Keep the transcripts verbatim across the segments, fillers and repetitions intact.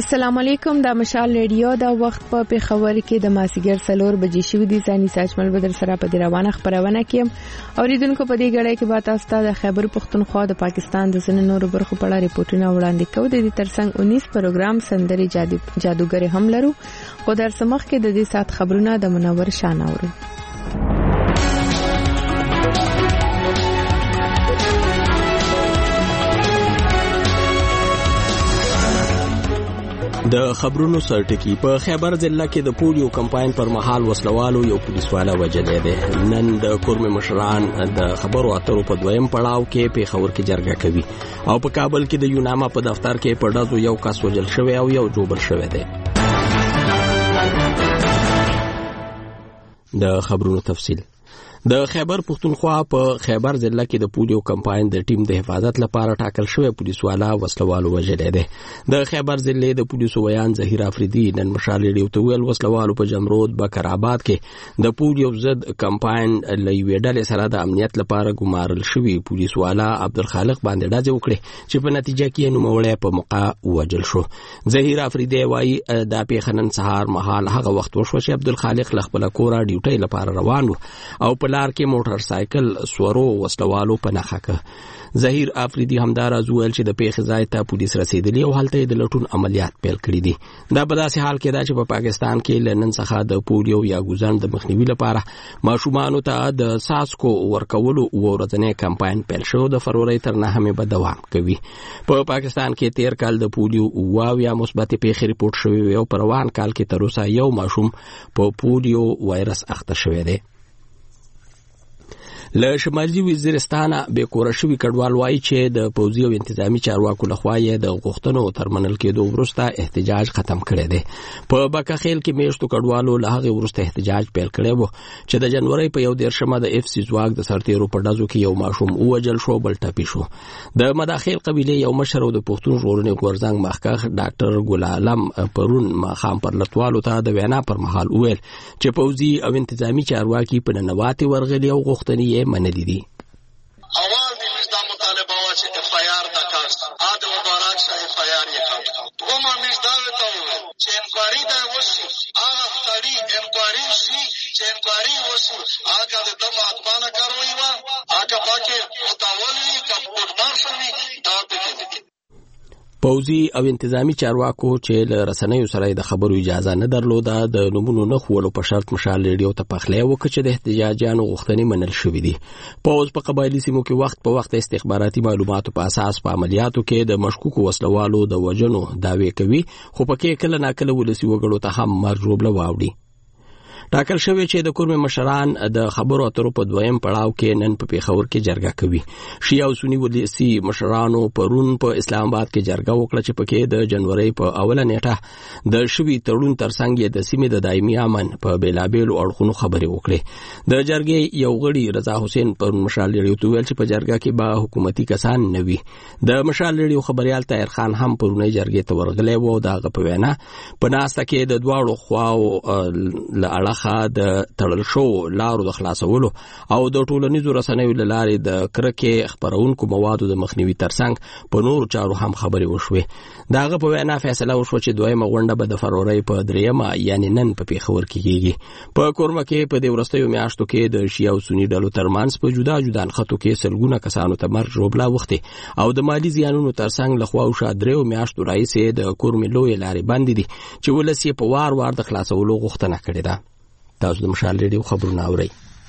السلام علیکم. د مشال ریډیو د وخت په پیښور کې د ماسیګر سلور بجې شوې دي. ثاني ساجمل بدر سره په دې روانه خبرونه کې اوریدونکو په دې غړې کې به تاسو ته د خیبر پختونخوا د پاکستان د ځینو نورو برخو په اړه ریپورتونه وړاندې کوو. د دې ترڅنګ انیس پروګرام سندري جادوګر هم لرو، خو در سمخ کې د دې سات خبرونه د منور شاناورو. د خبرونو سرټکی په خیبر ضلع کې د پولیو کمپاین پر مهال وسلوالو یو پولیسوالا وجلې ده. نن د کورم مشران د خبرو اترو په دویم پړاو کې پیښور کې جرګه کوي او په کابل کې د یوناما په دفتر کې په ډزو یو کس وجل شوی او یو جوبل شوی دی. د خبرونو تفصیل. د خیبر پختونخوا په خیبر ضلع کې د پولیو کمپاین د ټیم د حفاظت لپاره ټاکل شوی پولیسوالا وسلوالو وژلې ده. د خیبر ضلع د پولیسو ویان ظهیر افریدي نن مشال ریډیو ته ویل وسلوالو په جمرود بکر آباد کې د پولیو ضد کمپاین لوي ډلې سره د امنیت لپاره ګمارل شوی پولیسوالا عبدالخالق باندې ډزې وکړي چې په نتیجه کې نوموړی په موقع وژل شو. ظهیر افریدي وايي د پیښنن سهار مهال هغه وخت وشو چې عبدالخالق خپل کور ډیوټي لپاره روان و او په لار کې موټر سایکل سورو وسلوالو په نخښه کړ. ظهیر افریدي همدار ازویل چې د پیښې ځای ته پولیس رسیدلی او هلته د لټون عملیات پیل کړي دي. دا په داسې حال کې ده چې په پا پاکستان کې لنن څخه د پولیو یا ګوزن د مخنیوي لپاره ماشومانو ته د ساسکو ورکولو ورځنی کمپاین پیل شو. د فروری تر نهمې به دوام کوي. په پا پاکستان کې تیر کال د پولیو واو یا مثبت پیښې ریپورت شوی او په روان کال کې تر اوسه یو ماشوم په پولیو وایرس اخته شوی دی. له شمالي وزیرستان به کورشوي کډوال وایي چې د پوځي او انتظامی چارواکو لخوا یې د غوښتنو ترمنل کېدو وروسته احتجاج ختم کړی دی. په بکخیل کې میشتو کډوالو له هغه وروسته احتجاج پیل کړی و چې د جنوري په یو دیرشمه د اف سی ځواک د سرتیرو په ډزو کې یو ماشوم ووژل شو بل ټپي شو. د مداخیل قبیله یو مشر او د پښتون ژغورنې غورځنګ مخکښ ډاکټر ګل عالم پرون مخام پر لټوالو ته د وینا پر مهال وویل چې پوځي او انتظامی چارواکي په ننواتي ورغلي او غوښتنې منلی دي. اول میز دا مطالبه وا چې اف آی آر دا کاست اده و بارک شه اف آی آر یې کاوه. دوما میز دا وته چې انکوایری دا وشي هغه تړي انکوایری شي چې انکوایری وشي هغه د دمه اتمانه کاروي وا هغه پاکه متاولي کمپوټ مارشل دا پکې پوځي او انتظامی چارواکو چې له رسنیو سره د خبرو اجازه نه درلوده د نومونو نه خولو په شرط مشال ریډیو ته پخلی وکړي چې د احتجاجیانو غوښتنې منل شوې دي. پوځ په قبایلي سیمو کې وخت په وخت استخباراتي معلوماتو په اساس په عملیاتو کې د مشکوکو وسلوالو د وژنو دعوې کوي، خو پکې کله ناکله ولسي وګړو ته هم مرګ ژوبله واوړي. ټاکل شوی چې د کورم مشران د خبرو اترو په دویم پړاو کې نن په پیښور کې جرګه کوي. شیعه او سنی ولسي مشرانو پرون په اسلام آباد کې جرګه وکړه چې پکې د جنوري په اوله نیټه د شوی تړون ترڅنګ د سیمې د دایمي امن په بیلابېلو اړخونو خبرې وکړي. د جرګې یو غړي رضا حسین پر مشال ریډیو ته ویل چې په جرګه کې به حکومتي کسان نه وي. د مشال ریډیو خبريال طاهر خان هم پرونی جرګې ته ورغلی و. دغه په وینا په ناسته کې د دواړو خواو له د تړل شو لارو د خلاصولو او د ټولنیزو رسنیو له لارې د کرکې خبرونکو موادو د مخنیوي ترڅنګ په نورو چارو هم خبرې وشوې. دغه په وینا فیصله وشوه چې دویمه غونډه به د فروری په دریمه یعنی نن په پیښور کې کېږي. په کورمه کې په دې وروستیو میاشتو کې د شیعه او سني ډلو ترمنځ په جدا جدا نښتو کې سلګونه کسانو ته مرګ ژوبله وختې او د مالي زیانونو ترڅنګ له خوا وشا دریو میاشتو راهیسې د کورمې لویې لارې بندې دي چې ولس یې په وار وار د خلاصولو غوښتنه کړې ده. تاسو د مشال ریډیو خبرونه اورئ.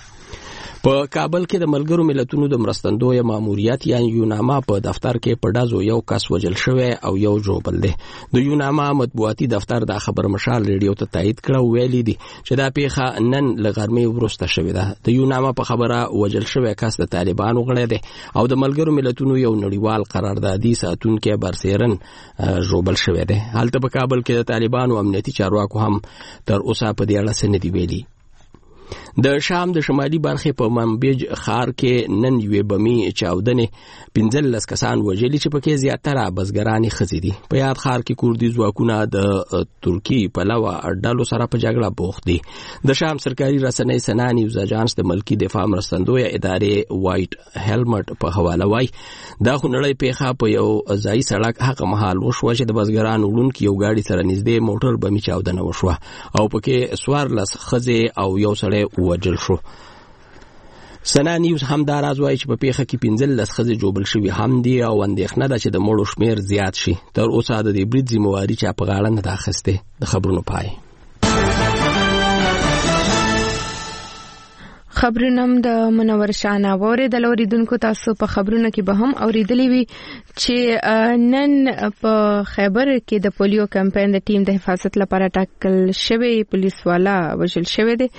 په کابل کې د ملګرو ملتونو د مرستندوی ماموریت یا یوناما په دفتر کې په ډزو یو کس وژل شوی او یو جوبل دی. د یوناما مطبوعاتي دفتر دا خبر مشال ریډیو ته تایید کړه، ویلي دي چې دا پیښه نن له غرمې وروسته شوې ده. د یوناما په خبره وژل شوی کس د طالبانو غړی دی او د ملګرو ملتونو یو نړیوال قراردادي ساتونکی برسیرن جوبل شوی دی. هلته په کابل کې د طالبانو امنیتي چارواکو هم تر اوسه په دې اړه څه نه دي ویلي. د شام د شمالي برخې په منبج ښار کې نن یوې بمي چاودنې پنځلس کسان وژلي چې پکې زیاتره بزګرانې ښځې دي. په یاد ښار کې کوردي ځواکونه د ترکی پلوه ډلو سره په جګړه بوخت دي. د شام سرکاري رسنۍ سنا نیوز اژانس د ملکی دفاع مرستندوی ادارې وایټ هیلمټ په حواله وایي دا خونړۍ پیښه په یو ځای سړک هغه مهال وشوه چې د بزګرانو وړونکي یو ګاډي سره نږدې موټر بمي چاودنه وشوه او پکې څوارلس ښځې او یو سړی ووژل شو. سنا نیوز هم دا راز وایي چې په پیښه کې پنځلس ښځې جوبل شوي هم دي او اندېښنه ده چې د مړو شمېر زیات شي. تر اوسه د دې برید ذمهواري چا په غاړه نه ده اخیستې. د خبرونو پای. خبرونه د منور شانه وره د لوریدونکو تاسو په خبرونه کې به هم اوریدلې وي چې نن په خیبر کې د پولیو کمپاین د ټیم د حفاظت لپاره ټاکل شوی پولیس والا وژل شوی دی.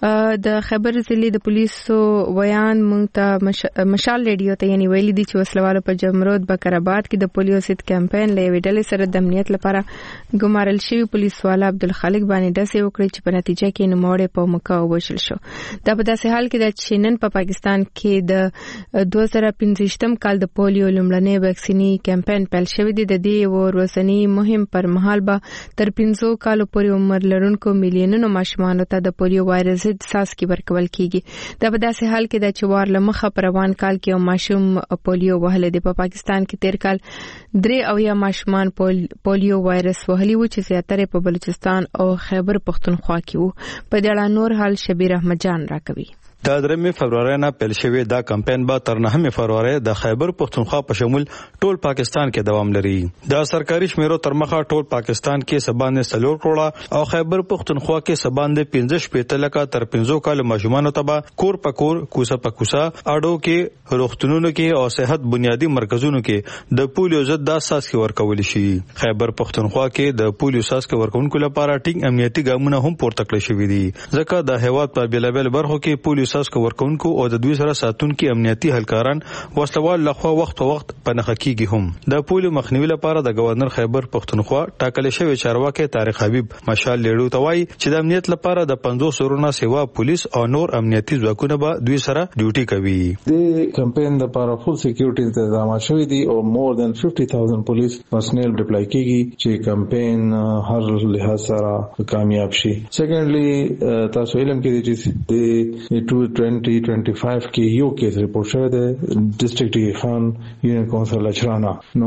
د خیبر ضلع د پولیسو ویان مونږ ته مشال ریډیو ته یعنی ویلي دي چې وسلوالو په جمرود بکرآباد کې د پولیو ضد کمپاین لوي ډلې سره د امنیت لپاره ګمارل شوی پولیس والا عبدالخالق باندې داسې وکړي چې په نتیجه کې نوموړی په مکه وژل شو. دا په داسې حال کې د چینن په پاکستان کې د دوه زره پنځه کال د پولیو لومړنی ویکسینی کمپاین پیل شوی دی. د دې ورځنی مهم پر مهال به تر پنځه کالو پورې عمر لرونکو میلیونونو ماشومانو ته د پولیو وایرس ضد څاڅکي ورکول کیږي. دا په داسې حال کې د چوار لمخه پر روان کال کې یو ماشوم پولیو وهلی دی. په پاکستان کې تیر کال درې او یا ماشومان پولیو وایرس وهلی و چې زیاتره په بلوچستان او خیبر پختونخوا کې وو. په دې اړه نور حال شبیر احمد جان راکوي. د درېمې فبرवरी نه پیل شوی دا کمپاین به تر نهمې فبرवरी د خیبر پختونخوا په شمول ټول پاکستان کې دوام لري. د سرکاري شمیرو تر مخه ټول پاکستان کې سبانه سلور کروڑه او خیبر پختونخوا کې سبانه پنځه شپږ لکه تر پنځه کال ماشومان ته به کور پکور کوسه پکوسه اډو کې روغتونونو کې او صحت بنیادی مرکزونو کې د پولیو ضد د اساس کې ورکول شي. خیبر پختونخوا کې د پولیو اساس کې ورکونکو لپاره ټینګ امنیتي ګامونه هم پورته کړل شوي دي ځکه د هیواد په بیلابل برخو کې پولیو اساس کو ورکونکو او د دوی سره ساتونکو امنیتي هلکاران وسلوال لخوا وخت په وخت پنهخ کیږي. هم د پولیو مخنیوي لپاره د گورنر خیبر پختونخوا ټاکل شوی چارواکي طارق حبیب مشال لیړو توای چې د امنیت لپاره د پنځوس سرونه سیوا پولیس او نور امنیتي ځواکونه به دوی سره ډیوټي کوي. د کمپاین لپاره فل سکیورټي تنظیمات شوی دي او مور دان پنځه هزار پولیس پرسنل ډپلای کیږي چې کمپاین هر لحاظ سره کامیاب شي. سیکنډلی تاسو علم کې دي چې د ټو twenty twenty five کې یو کیس رپورټ شوی دی ډسټریکټ ډي خان یونین کونسل اچرانا. نو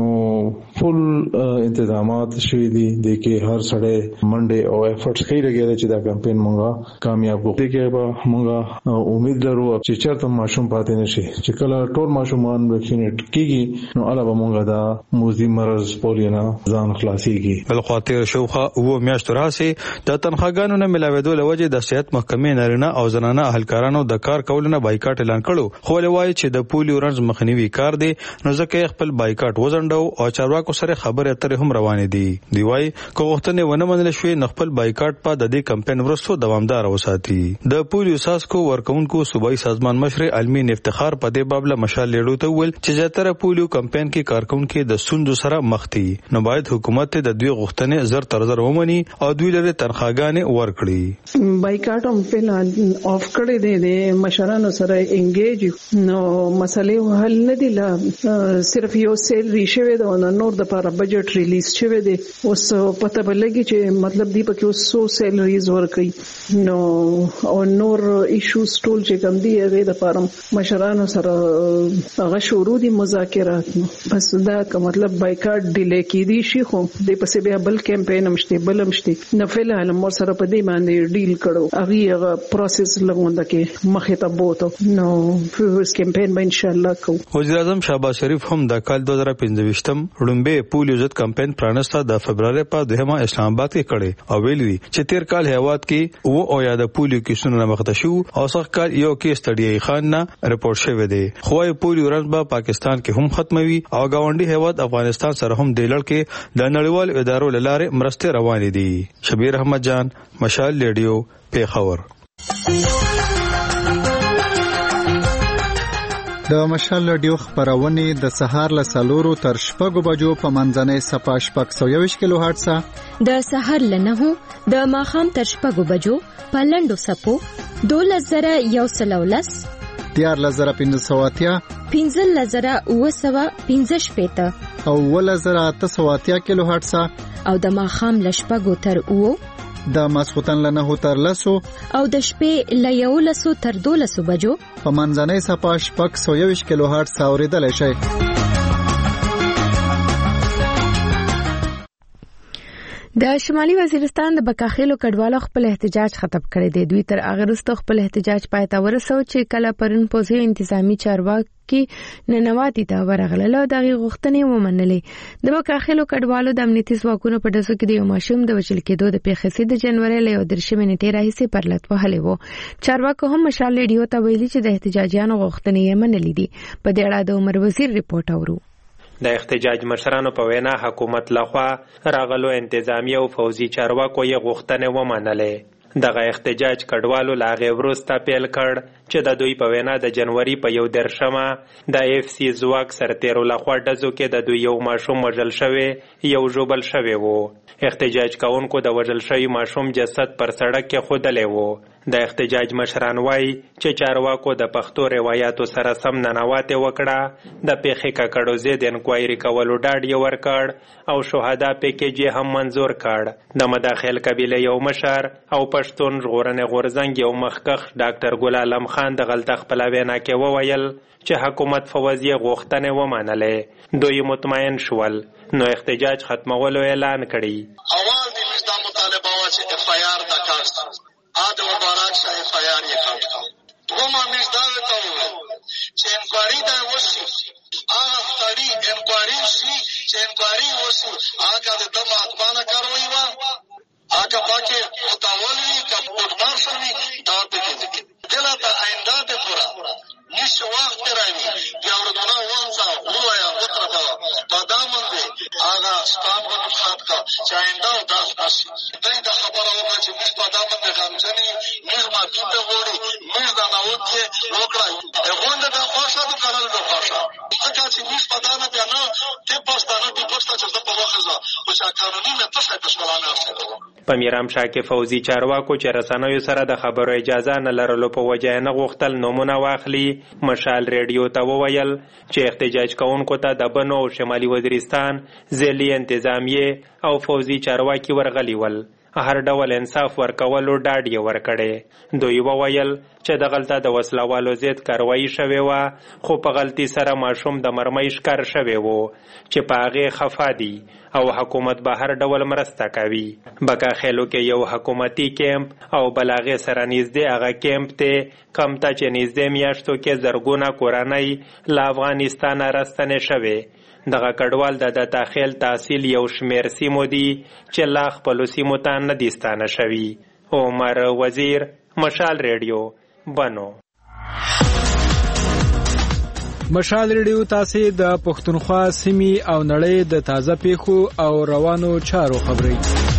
فل انتظامات شوی دي د کې هر سړی منډه او ایفورټس کوي لګیږي چې دا کمپاین مونږه کامیاب وکړي. کې به مونږه امید لرو چې چرته ماشوم پاتې نشي چې کله ټول ماشومان ویکسینیټ کیږي نو علاوه مونږه دا موذي مرض پولیو نه ځان خلاصيږي. بل خاطر شوخه او میاشتو راسي د تنخواګانو نه ملاوېدو لوجه د صحت محکمې نارینه او زنانه اهلکارانو د کار کولونه بایکاټ اعلان کړو. خو لوي چې د پولیو رنز مخنیوي کار دی نو ځکه خپل بایکاټ وزندو او چارواکو سره خبرې اترې هم روانې دي. دی وايي کوغتنه ونه منل شوې نه خپل بایکاټ په د دې کمپاین ورستو دوامدار وساتي. د پولیو ساس کو ورکونکو صوبایي سازمان مشر علمي افتخار په دې باب له مشال لیړو ته ول چې زیاتره پولیو کمپاین کې کارکونکو د سوندو سره مخ دي نو باید حکومت د دوی غوښتنې زر تر زر ومني او دوی لري تنخواګانې ورکړي. بایکاټ هم فعال اف کړی دی د مشرانو سره انګیج نو مسلې حل نه دي. لا صرف یو سیل ریشوي دا نور د لپاره بجټ ریلیز شوی دی. اوس پته بلګي چې مطلب دی په کې اوس سو سیل ریلیز ورکړي نو او نور ایشوز ټول چې کوم دی هغه د لپاره مشرانو سره هغه شروع دي مذاکرات. بس دا که مطلب بایکاټ ډیلی کیدی شي خو د پسې بیا بل کمپاین مشته بل مشته نه فعال مور سره په دې باندې ډیل کړو. هغه پروسس لګونده کې مخه ته بوته نو فیوز کمپاین به ان شاء الله کو. وزیر اعظم شهباز شریف هم د کال دوه زره پنځه وړاندې پولیو ضد کمپاین پرانستا د فبرवरी په دوهمه اسلام آباد کې کړي او ویلي چې تیر کال هیواد کې او او یا د پولیو کیسونو نه مخته شو او څخه کال یو کیس تړي خان نه رپورټ شوی دی. خو پولیو رنځ په پاکستان کې هم ختموي او گاونډي هیواد افغانستان سره هم د لړ کې د نړیوال ادارو لاره مرسته روان دي. شبیر احمد جان مشال ریډیو پیښور. د مشال رادیو خبرونه د سهار له سلورو تر شپږو بجو په منځنۍ صفه شپږ سوه یوویشت کیلو هرتز، د سهار له نهو د ماښام تر شپږو بجو په لنډو سپو دولس زره یو سل او لس، دیارلس زره پنځه سوه اتیا، پنځلس زره اووه سوه پنځه شپېته او اوولس زره اته سوه اتیا کیلو هرتز، او د ماښام له شپږو تر اوو، د ماسخوتن له نهو تر لسو او د شپې له یولسو تر دولسو بجو په منځنۍ صفه شپږ سوه یوویشت کیلو هرتز اورېدلی شئ. د شمالي وزیرستان د بکاخیلو کډوالو خپل احتجاج ختم کړی دی. دوی تر هغه وروسته خپل احتجاج پای ته ورسو چې کله پرون پوزي انتظامی چارواکي ننواتي ته ورغله او دغه غوښتنې ومنلې. د بکاخیلو کډوالو د امنیتي ځواکونو په ډزو کې د یو ماشوم د وژل کېدو د پیښې د جنوري له یودېرشمې نیټې راهیسې پرلط وهلی و. چارواکو هم مشال ریډیو ته ویلي چې د احتجاجیانو غوښتنې یې منلې دي. په دې اړه د عمر وزیر ریپورت اورو. د احتجاج مشرانو په وینا حکومت لخوا راغلو انتظامی او فوزي چارواکو یې غوښتنې ومنلې. دغه احتجاج کډوالو لا غي وروسته پیل کړ چې د دوی په وینا د جنوري په یو درشمه د اف سی زواک سرتیرو لخوا ډزو کې د دوی یو ماشوم وژل شوی یو ژوبل شوی وو. احتجاج کوونکو د وژل شوی ماشوم جسد پر سړک کې خودلی وو. د احتجاج مشران وایي چې چارواکو د پښتو روایتو سره سم ننواتې وکړه، د پیښې ککړو ضد انکوایري کولو ډاډ یې ورکړ او شهدا پیکیج یې هم منظور کړ. د مداخل قبیله یو مشر او پښتون ژغورنې غورځنګ یو مخکښ ډاکټر ګل عالم خان د غلطه خپله وینا کې وویل چې حکومت فوزي غوښتنې ومنلې. دوی مطمئن شول نو احتجاج ختمولو اعلان کړي. اول د دا مطالبه و چې اف آی آر د کاست آد مبارک شاه اف آی آر یې کړ. دوما میز دا وته چې انکوایري دا وشي، هغه ستړي انکوایري شي چې انکوایري وشي، هغه د دمه اتمانه کاروي و، هغه پاکه متولي کم پټمار شوی دا پکې دله ته آینده ده پورا نش وخت راوي یا ورته وانسا هوایا وترته په دامن دی هغه ستام په خاط کا چاینده او داس اس دای د خبره وکړه چې موږ په دامن د غمجنې موږ ما کیته وړي موږ دا نوته وکړه غونډه د خوښه د کارل د خوښه ځکه چې موږ په دامن دی نه ته پښتانه د پښتانه چې په واخزه او چې قانوني نه څه تشکلانه اوسه. په میرام شاه کې فوزي چارواکو چې رسنیو سره د خبرو اجازه نه لرلو په وجه نه غوښتل نومونه واخلي. مشال ریډیو ته وویل چې احتجاج کوونکو ته د بنو او شمالي وزیرستان ځلي انتظامیه او فوزي چارواکي ورغلي ول، هر ډول انصاف ورکولو ډاډ یې ورکړی. دوی وویل چې د غلطه د وسلوالو ضد کاروایي شوې وه، خو په غلطي سره ماشوم د مرمۍ ښکار شوی و چې په هغې خفا دي او حکومت به هر ډول مرسته کوي. بکاخیلو کې یو حکومتي کیمپ او بلاغې سره نږدې هغه کیمپ ته کم ته چې نږدې میاشتو کې زرګونه کورنۍ له افغانستانه راستنې شوې. دغه کډوال د د داخل تحصیل یو شمیر سیمو دي چې لا خپلو سیمو ته نه دي ستانه شوي. عمر وزیر، مشال ریډیو، بنو. مشال ریډیو تاسو د پښتونخوا سیمې او نړۍ د تازه پیښو او روانو چارو خبري.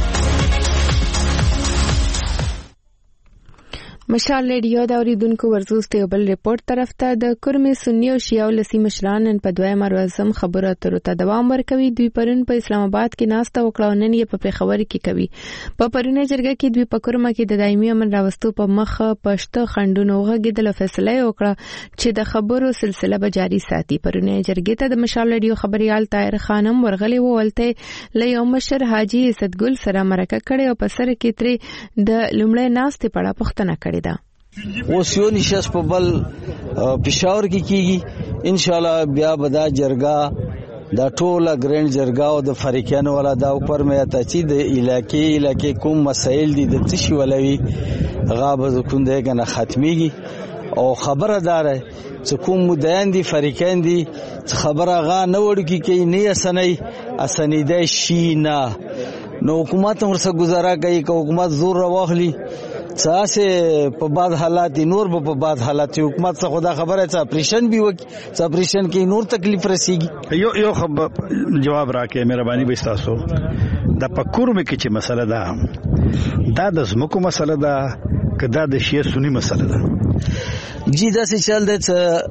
مشال ریډیو د اوریدونکو ورزوسته یو بل ریپورت طرف ته د کورمي سنی او شیعه ولسی مشران په دویمه ورځم خبرو اترو ته دوام ورکوي. دوی پرون په اسلام آباد کې ناسته وکړه، نن یې په پیښور کې کوي. په پرونه جرګه کې دوی په کورمه کې د دایمي امن راوستو په مخ پښته خندونو غږیدل فیصله وکړه چې د خبرو سلسله به جاری ساتي. پرونه جرګې ته د مشال ریډیو خبريال طاهر خانم ورغلي وولته له یو مشر حاجی اسدګل سره مرکه کړي او په سر کې ترې د لومړی ناسته پړه پښتنه کړي. اوس یو نشست په بل پېښور کې کیږي ان شاء الله. بیا به دا جرګه دا ټوله ګرینډ جرګه او د فریقانو ولا دا پر مې ته چې د علاقې علاقې کوم مسایل دي د تشي ولوي غابه کنده کنه ختميږي او خبره دار چې کوم مدین دي فریقان دي خبره غا نه وړي کې نه اسنۍ اسنیده شي نه نو حکومت ورسره گزاره کوي که حکومت زور راوخلي څاسه په بعد حالات نور په بعد حالات حکومت څخه خدا خبره چې اپریشن به وکي چې اپریشن کې نور تکلیف رسیږي. یو یو خبر جواب راکې مهرباني به تاسو د پکور مې کې چې مسله ده دا د زمکو مسله ده که دا د شیعه سنی مسله ده. جی دا څه چل دی چې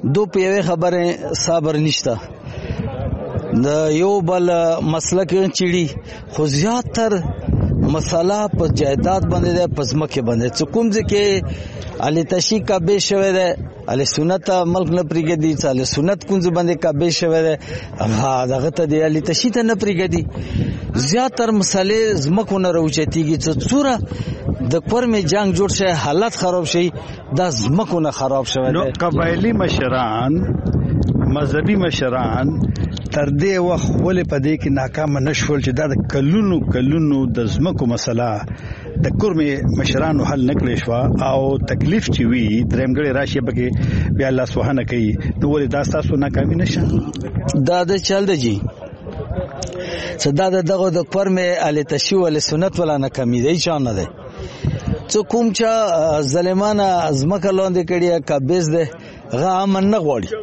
دو په خبره صبر نشته د یو بل مسله کې چيړي خو زیاتر مسله په جائیداد باندې ده، په ځمکه باندې څه کوم ځکه علي تشی کا به شوی ده، علي سنت ملک نه پریګدي، علي سنت کوم باندې کا به شوی ده، ها دغه ته دی علي تشی ته نه پریګدي. زیاتر مسلې زمکو نه راوچتيږي چې څوره د پرمه جنگ جوړ شي، حالت خراب شي، د زمکو نه خراب شوی. نو قبایلی مشران مذهبي مشران تر دې وخت ولې په دې کې ناکام نشول چې دا د کلونو کلونو د زمکو مسله د کورمه مشرانو حل نکړې شو او تکلیف چې وی درېمګړي راشي بګي بیا الله سبحانه کوي نو ولې دا تاسو ناکامي نشه؟ دا د چل دی صدا دغه د کورمه ال تشی ول سنت ولا ناکامي دی چانه ده څو کوم چې ظالمانه ازمکه لاندې کړي کابز ده غا امن نه غوړي.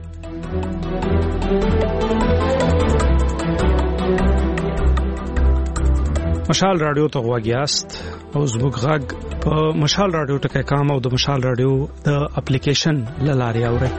مشال رادیو ته غواګیاست او زموږ غږ په مشال رادیو ټکي کام او د مشال رادیو د اپلیکیشن لاري اوري.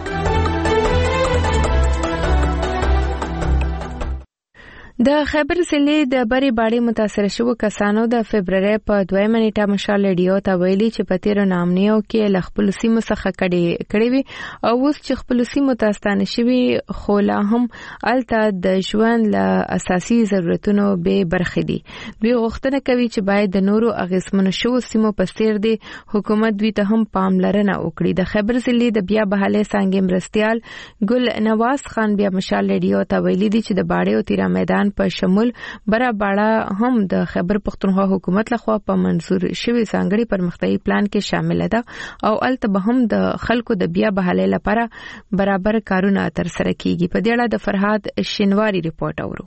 د خیبر ضلع د بری باړې متاثر شوو کسانو د فبرवरी په دویمه نیټه مشال ریډیو ته ویلي چې په تیر نامنیو کې لخپل سیمو څخه کړي کړي وي او اوس چې خپل سیمو تاستانه شوي خو لا هم الته د ژوند له اساسي ضرورتونو به برخې دي. دوی غوښتنه کوي چې باید د نورو اغیزمنو شوو سیمو په څیر دی حکومت دوی ته هم پاملرنه وکړي. د خیبر ضلع د بیا بحاله څنګه مرستيال ګل نواز خان بیا مشال ریډیو ته ویلي دي چې د باړې او تیرا میدان په شمول برا باړه هم د خیبر پختونخوا حکومت لخوا په منظور شوی ځانګړي پرمختیايي پلان کې شامل ده او الته به هم د خلکو د بیا بحاله لپاره برابر کارونه تر سره کیږي. په دې اړه د فرهاد شینواری ریپورت اورو.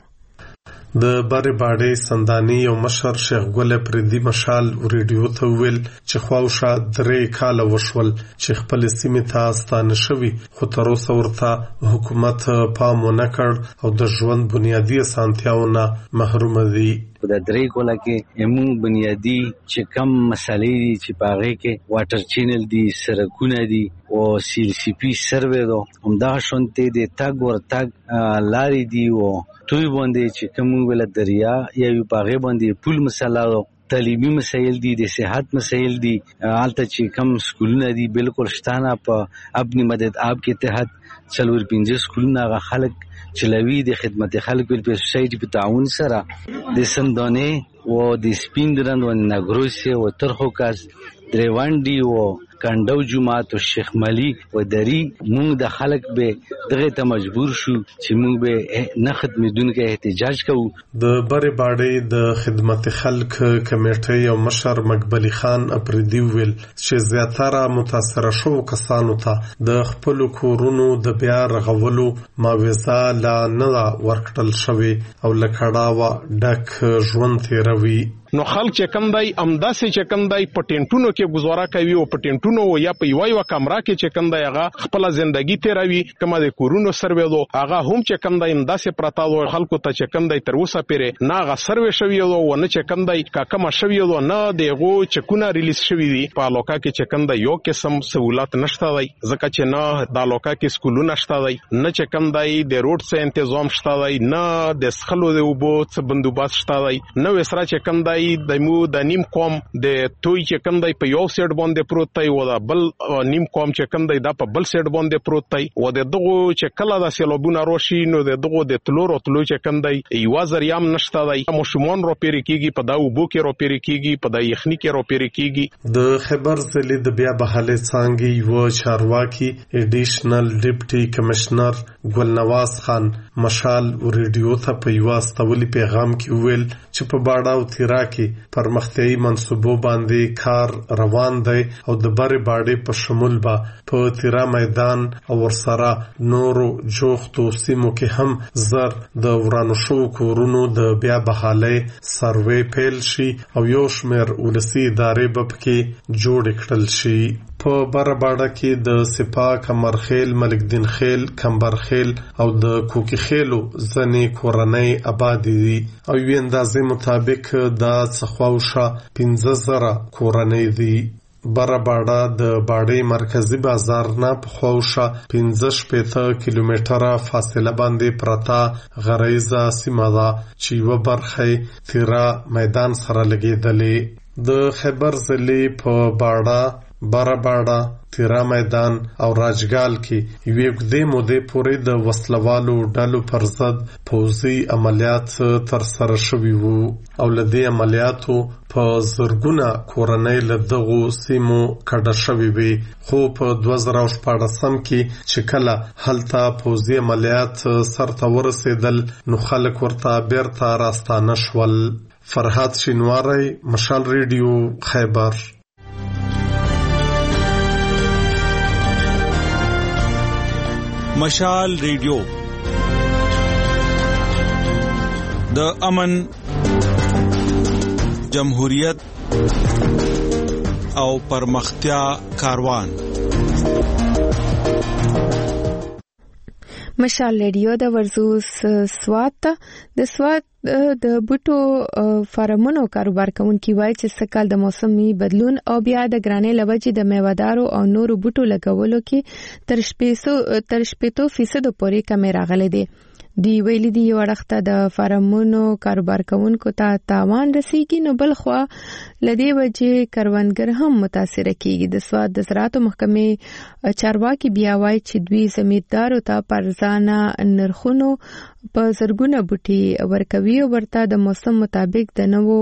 د بری باړې سنداني او مشر شیخ ګل پردي مشال ریډیو ته ویل چې خواوشه درې کال وشول چې خپل سیمه ته ستانه شوی خو تر اوسه ورته حکومت پام نه کړ او د ژوند بنیادی اسانتیاونه محروم دي. د درې کوله کې همون بنیادی چې کم مسالې دي چې پاغه کې واټر چینل دي، سرکونه دي او سی سی پی سروې دو همدا شونته دي تاګ ور تاګ لاري دي او توی باندې چې کوم ویل دریا یا یو پاغه باندې پول مسله تعلیمي مسایل دي، د صحت مسایل دي، حالت چې کم سکولونه دي بالکل شتانه په اپنی مدد آپ کے تحت چلور پنځه سکولونه غ خلک چلوي د خدمت خلکو په سوسایټي په تعاون سره د سندانه او د سپیندرند او نګروسي او ترخو کاس دریوانډي او کندو جماعت او شیخ مالی و دری مونږ د خلک به دغه ته مجبور شو چې مونږ به نه خدمتونکو احتجاج کوو. د بری باړې د خدمت خلک کمیټې او مشر مقبلی خان اپریدي ویل چې زیاتره متاثر شو کسانو ته د خپل کورونو د بیا رغولو معاوضه لا نه ورکړل شوی او لکړاوه ډک ژوند تیروي. نو خلک چې کم دی امداسې چې کم دی په ټینټونو کې گزاره کوي او په ټینټونو یا په یو یو کمره کې چې کم دی هغه خپل ژوندۍ تیروي. کومه د کورونو سروې دو هغه هم چې کم دی امداسې پراته دو خلکو ته چې کم دی تر اوسه پیره نه هغه سروې شوی دو و نه چې کم دی کا کومه شوی دو نه دغه چکونه ریلیز شوی دي. په لوکا کې چې کم دی یو قسم سہولت نشته دی ځکه چې نه د لوکا کې سکولونه شته دی نه چې کم دی د روډ څخه تنظیم شته دی نه د سخلو د وبو څخه بندوبست شته دی نه وسره چې کم دی د مو د نیم قوم د توي چې کم دی په یو سیټ باندې پروت دی او د بل نیم قوم چې کم دی دا په بل سیټ باندې پروت دی او د دغه چې کله د سیلابونه راشي نو د دغه د تلور او تلو چې کم دی یو ځریام نشته دی مشمون رو پیری کیږي په دا وبو کې رو پیری کیږي په دا یخنی کې رو پیری کیږي. د خیبر ضلع د بیا بحاله څنګه یو چارواکي اډیشنل ډیپټي کمشنر ګل نواز خان مشال ریډیو ته په یو استولي پیغام کې ویل چې په باډا او تیرا کې پرمختیايي منصوبو باندې کار روان دی او د بری باړې په شمول به په تیرا میدان او ورسره نورو جوختو سیمو کې هم زر د ورانو شو کورونو د بیا بحاله سروې پیل شي او یو شمېر ولسی ادارې به پکې جوړ کړل شي. په براباړه کې د سپا کمرخیل ملک دین خیل کمبرخیل او د کوکی خیلو ځنې کورنۍ آبادی دي او یو اندازې مطابق د څخواوشه پنځه زره کورنۍ دي. براباډا د باډې مرکزی بازار نه په خوښه پنځه شپېته کیلومتره فاصله باندې پرتا غریزه سیمه ده چې یو برخه تیرا میدان سره لګیدلې د خیبر ضلع په باډا براباډا تیرا میدان او راجګال کې یو وګړي مودې پورې د وسلوالو ډلو پر ضد پوځي عملیات تر سره شوي وو او لدې عملیاتو په زرګونه کورنۍ له دغو سیمو کډه شوي وي خو په دوه زره شپاړسم کې چې کله هلته پوځي عملیات سرته ورسېدل نو خلک ورته بیرته راستانه شول. فرحات شینواری، مشال ریډیو، خیبر. مشال ریډیو د امن، جمهوریت او پرمختیا کاروان. مشال ریډیو د ورزوس سوات د سوات د بوټو فارمونو کاروبار کوونکي وایي چې سکهال د موسمي بدلون او بیا د ګرانۍ لوجې د میوهدارو او نورو بوټو لګولو کې تر شپږ فیصد پورې کمې راغلي دي. دی ویلي دی یو اړخته د فارمونو کاروبار کوونکو ته تاوان رسیږي، نو بل خوا لدی وجه کروندګر هم متاثر کیږي. د سواد د زراعت محکمې چارواکي بیا وایي چې دوی زمیندارو ته پرځانه نرخونو په زرګونه بوټي ورکوي او ورته د موسم مطابق د نوو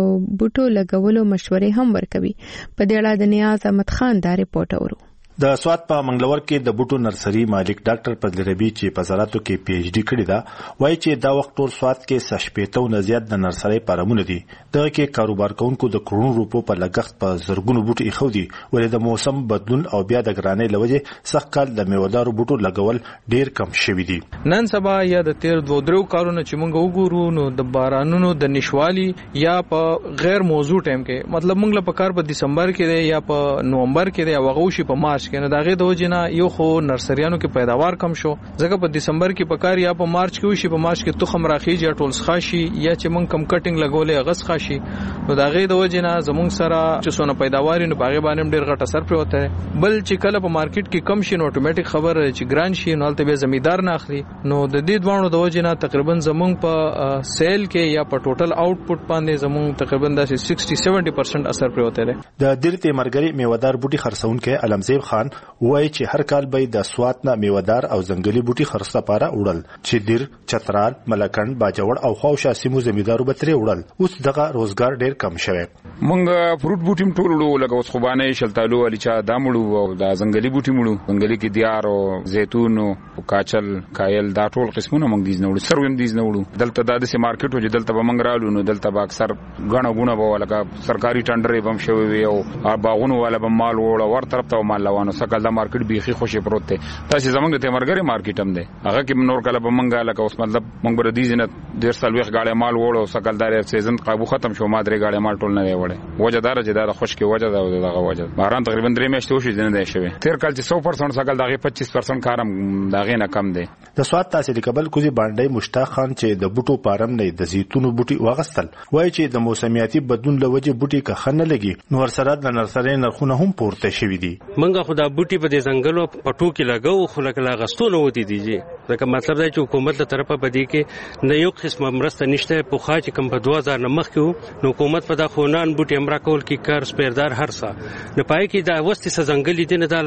بوټو لګولو مشورې هم ورکوي. په دې اړه د نیاز احمد خان دا رپورټ اورو. د سوات په منګلور کې د بوټو نرسري مالک ډاکټر فضل ربی چې په زراعتو کې پی ایچ ډي کړی دا وایي چې دا وخت ټول سوات کې سشپېته او زیات د نرسري فارمونه دي. دغه کې کاروبار کوونکو د کروڑونو روپو په لګښت په زرګونو بوټي ایښو دي، ولې د موسم بدلون او بیا د ګرانۍ لوجې سخت کال د میوهدارو بوټو لګول ډیر کم شوي دي. نن سبا یا د تیر دوه درو کارونه چې موږ وګورو نو د بارانونو د نشوالي یا په غیر موضوع ټایم کې، مطلب موږ له پکار په دسمبر کې دی یا په نومبر کې دی او غوشي په مارچ کې، نه داغه د وجنه یو خو نرسریانو کې پیداوار کم شو، ځکه په دسمبر کې پکار یا په مارچ کې وشي، په مارچ کې تخم راخیږي یا ټول ښاشي یا چې موږ کم کټینګ لګولې غس ښاشي، نو داغه د وجنه زموږ سره چې سونه پیداوار نه باغې باندې ډیر غټ اثر پروت دی. بل چې کله په مارکیټ کې کم شي نو اتوماتیک خبر چې ګران شي نو هلته به زمیندار نه اخلي، نو د دې دوانو د وجنه تقریبا زموږ په سیل کې یا په ټوټل آوټپوټ باندې زموږ تقریبا د شصت سبعين پرسنټ اثر پروت دی. د درته مرګري میوهدار بوټي خرڅونکو علمزیب خان وایي چې هر کال به د سوات نه میوهدار او ځنګلي بوټي خرڅ لپاره وړل چې ډیر چترال، ملکند، باجوړ او خواوشا سیمو زمیندارو به ترې وړل. اوس دغه روزګار ډیر کم شوی. مونږ فروټ بوټي ټول وړو، لکه اوس خوبانه شلتالو علي چا دامړو او د ځنګلي بوټي مړو، ځنګلي کې دیار او زيتون او کاچل کایل دا ټول قسمونه مونږ دیز نه وړو، سرویم دیز نه وړو. دلته د دې مارکیټ وجه دلته به مونږ رالو نو دلته به اکثر غاڼه غونه به لکه سرکاري ټندرې بم شوی وي او باغونو والا به مال وړو ور طرف ته مال لوانو سکل د مارکیټ بيخي خوشي پروت دی. تاسو زمونږ د تمرګری مارکیټ هم دی، هغه کې نور کله به مونږه لکه اوس مطلب مونږ بر دي زینت ډیر سالوخ غاړې مال وړو سکلدار سیزن قابو ختم شو، ما درې غاړې مال ټول نه دی وړي. وجه دار چې دا خوش کې وجه دا دغه وجه باران تقریبا درې میاشتې وشي نه دی شوی. تیر کال چې سو پرسنټ سکل دغه پچیس پرسنټ کارم دغه نه کم دی. د سوات تحصیل کبل کوزي باندې مشتاق خان چې د بوټو پارم نه د زیتونو بوټي واغستل وایي چې د موسمیاتي بدلون لوجه بوټي که خنه لګي نو ورسره د نرسري نرخونه هم پورته شوي دي. منګه خدا بوټي په دې ځنګلو پټو کې لګاو خو لکه غستونه ودی دي. ځکه مطلب دا چې حکومت له طرفه بدی کې نه یو قسمه مرسته نشته. په خا چې کم په دوه هزار نه مخ کې نو حکومت په دا خونان بوټي امرا کول کې کار سپیردار هرڅه نه پای کې دا وستي سزنګلې دي نه د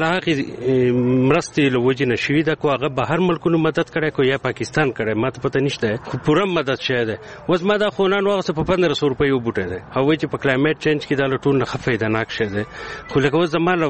لاغي مرستي لوجه نشوي دا کوغه بهر ملکونو مدد کړي کو یا پاکستان کړي ماته پته نشته خو پوره مدد شه ده. وز ما دا خونان واغسه په پندرہ سو روپیو بوټي ده او چې په کلایمټ چینج کې دا لټون نه خفیده ناک شه ده. خو لکه زماله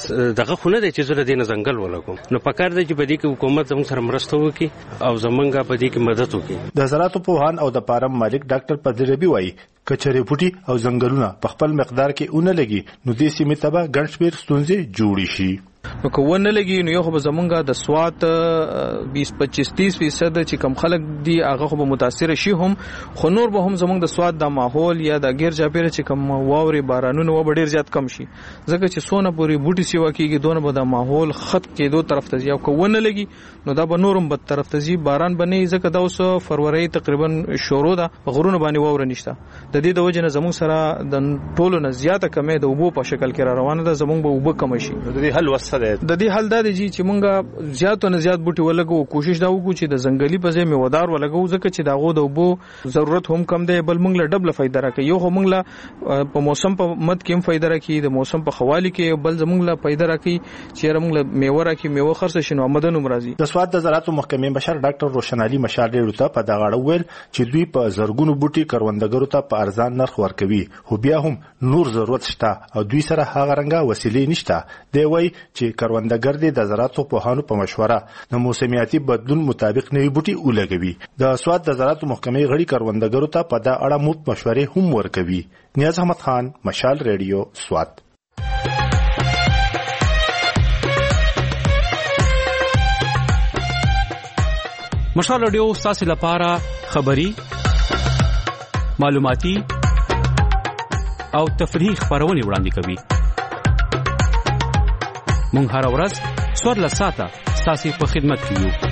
دغه خونه ده چې زره دینه ځنګل ولګو نو پکار دی چې بدی کې حکومت زموږ سره مرسته وکړي او زمونږه په دې کې مدد وکړي. د زراعت پوهان او د فارم مالک ډاکټر فضل ربی وایي کچره بوټي او ځنګلونه په خپل مقدار کې اونې لګي نو دې سیمه ته به ګڼ شمېر ستونزې جوړې شي. نو کو ونه لګي نو یو خو زمونږه د سوات بیس پچیس تیس فیصد چې کم خلک دي هغه خو متاثر شي هم خو نور به هم زمونږ د سوات د ماحول یا د غیر چاپیره چې کم واوري بارانونه و ډیر زیات کم شي ځکه چې سونه پوری بوټي سیوا کیږي دونه به د ماحول خط کې دوه طرف ته یو کو ونه لګي نو دا به نورم بد طرف ته زی باران بنې ځکه دا اوس فروری تقریبا شروع ده غرونه باندې واور نشته د دې د وجه نه زمونږ سره د ټولو نه زیاته کمې د وبو په شکل کې را روانه ده زمونږ به وبو کم شي د دې حل وسره د دې حل دا دی چې مونږه زیات نه زیات بوټي ولګو کوشش دا وکړو چې د ځنګلي په ځای میوهدار ولګو ځکه چې داغو د وبو ضرورت هم کم دی بل مونږ له ډبل فائدہ راکې یو هم مونږ له په موسم په مد کې هم فائدہ راکې د موسم په خوالي کې بل زمونږ له فائدہ راکې چې مونږ له میوه راکې میوه خرڅ شنو آمدن مرضی د سواد د زراعت محکمې بشر ډاکټر روشن علي مشال ډیرو ته په دغه اړه ویل چې دوی په زرګونو بوټي کروندګرو ته په ارزان نرخ ورکوي خو بیا هم نور ضرورت شته او دوی سره هغه رنګه وسیلې نشته دی وای چې کروندګر دي د زراعت په هانو په مشوره د موسمیاتي بدلون مطابق نوي بوټي ولګوي د سواد د زراعت محکمې غړي کروندګرو ته په دا اړه مو مشورې هم ورکوي نیاز احمد خان مشال ریډیو سواد مشال ریډیو ستاسو لپاره خبری معلوماتي او تفریحي خبرونه وړاندې کوي مونږ هر ورځ څوارلس ساعته ستاسو په خدمت کې یو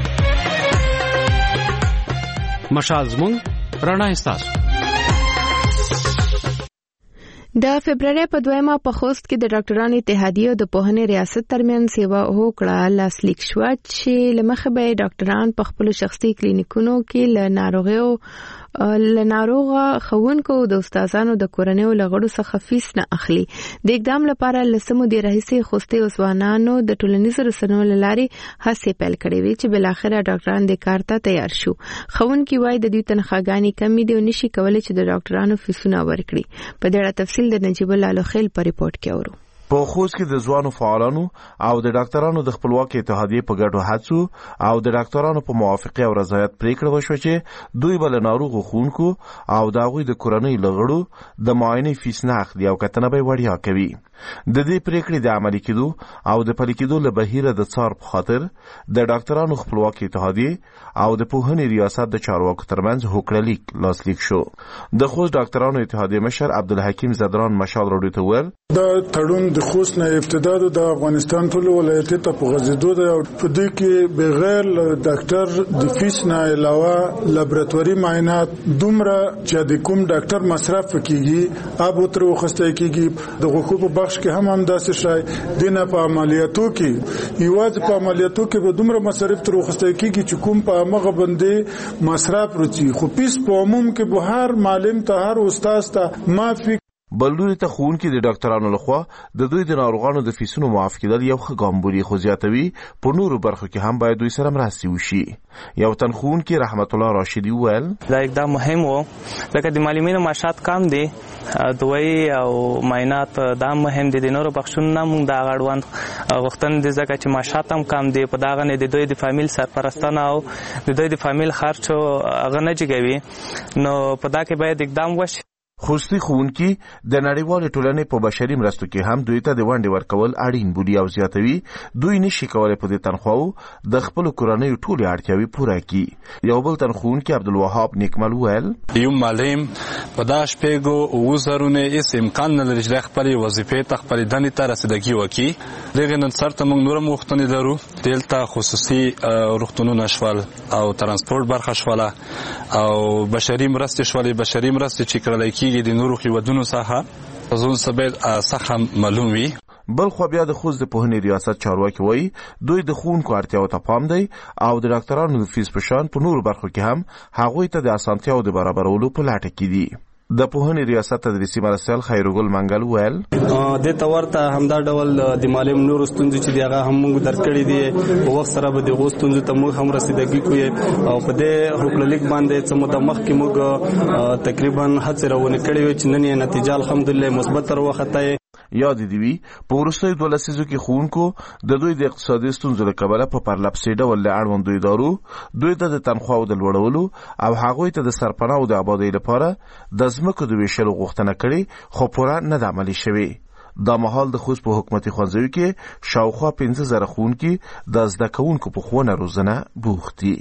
مشال زموږ رڼا ستاسو د فبرवरी په دویمه په خوست کې د ډاکټرانو اتحادیه او د پوهنې ریاست ترمن سیوا هوکړه لاسلیک شو چې لمخه به ډاکټران په خپل شخصي کلینیکونو کې له ناروغیو له ناروغه خوونکو د استادانو د کورنیو لغړو څخه فیس نه اخلي د اقدام لپاره لسمو د رئیسي خوستي اوسوانانو د ټولنیزو رسنیو لاري هڅه پیل کړې وی چې بل اخره ډاکټران د کار ته تیار شو خوونکي وای د دې تنخواګانی کمی دی او نشي کولای چې د ډاکټرانو فیسونه ورکړي په دې اړه تفصیل د نجیب الله لوخیل په ریپورت کې اورو په خوست کې د ځوانو فعالانو او د ډاکټرانو د خپلواکۍ اتحادیې په ګډو هڅو او د ډاکټرانو په موافقه او رضایت پریکړه وشوه چې دوی بل ناروغ خونکو او داغوی د کورنۍ لغړو د معاینې فیس نه اخلي او کتنه به وړیا کوي د دې پریکړې د عملي کېدو او د پلي کېدو له بهیره د څار په خاطر د ډاکټرانو خپلواکۍ اتحادیې او د پوهنې ریاست د چارواکو ترمنځ هوکړه لیک لاسلیک شو د خوست ډاکټرانو اتحادیې مشر عبدالحکیم زدران مشال راډیو ته ویل دا تړون د خوست نه ابتدا د افغانستان ټول ولایتونو ته په غځېدو ده او په دې کې بغیر ډاکټر د فیس نه علاوه لابراتواري معاینات دومره چې د کوم ډاکټر مصرف کیږي اب تر وخته کیږي د حقوقو بخش کې هم هم داسې شای دنه په عملیاتو کې یواز په عملیاتو کې به دومره مصرف تر وخته کیږي چې کوم په هغه باندې مصرف رچی خو پیس په عموم کې به هر معلم ته هر استاد ته معافي بلوري ته خون کې د ډاکټرانو لخوا د دوی د ناروغانو د فیسونو معاف کېدل یو ښه ګام بولي خو زیاتوي په نورو برخو کې هم باید دوی سره مرستې وشي یو تن خون کې رحمت الله راشدي وویل دا اقدام مهم و ځکه د معلمینو معاشات کم دي دوی او معاینات دا مهم دي د نورو بخښونو نه موږ دا غړوند غوښتنه دي ځکه چې معاشات هم کم دي په دغه نه د دوی د فامیل سرپرستانه او د دوی د فامیل خرچ هغه نه جګوي نو په دا کې باید اقدام وشي خوستي خونکي د نړیوالې ټولنې په بشري مرستو کې هم دوی ته د ونډې ورکول اړین بولي او زیاتوي دوی نشي کولای په دې تنخواو د خپل کورنۍ ټولې اړتیاوې پوره کړي یو بل تنخونکي عبدالوهاب نیکمل ویل یو معلم په دا شپږو او زرونه هیڅ امکان نه لري چې خپل وظیفې ته خپل دندې ته رسیدګي وکړي دغه نن سره موږ نور مختنې لرو دلته خصوصي روغتونونه شول او ترانسپورت برخه شول او بشري مرستې شول بشري مرستې چې کړل کېږي د نورو هیوادونو څخه زون سبب څخه معلوم وي بل خو بیا د خوست د پوهنې ریاست چارواکي وایي دوی د خونکو اړتیاو ته پام دی او د ډاکټرانو د فیس په شان په نورو برخو کې هم هغوی ته د اسانتیاو د برابرولو په لټه کې دي د پوهنې ریاست تدریسي مرستیال خیرګل منګل ویل د تورته همدا ډول د معلم نور ستونزې چې دیغه هم موږ درکړې دي په وخت سره به د غوستونزو ته موږ هم رسیدګي کوی او په دې حکم لیک باندې چې مو د مخ کې موږ تقریبا هڅه راونه کړې و چې نن یې نتیجه الحمدلله مثبت تر وخته یاد دی وی په ورستۍ دوه لسیزو کې خونکو د دوی د اقتصادي ستونزو لپاره په پرلپسې ډول له اړوندو ادارو دوی ته د تنخواو د لوړولو او هغوی ته د سرپناه او د آبادۍ لپاره د ځمکو د ویشلو غوښتنه کړې خو پوره نه ده عملي شوې د مهال د خوست په حکومتي ښوونځیو کې شاوخوا پنځه زره ښوونکي د زده کوونکو په ښوونه روزنه بوخت دي.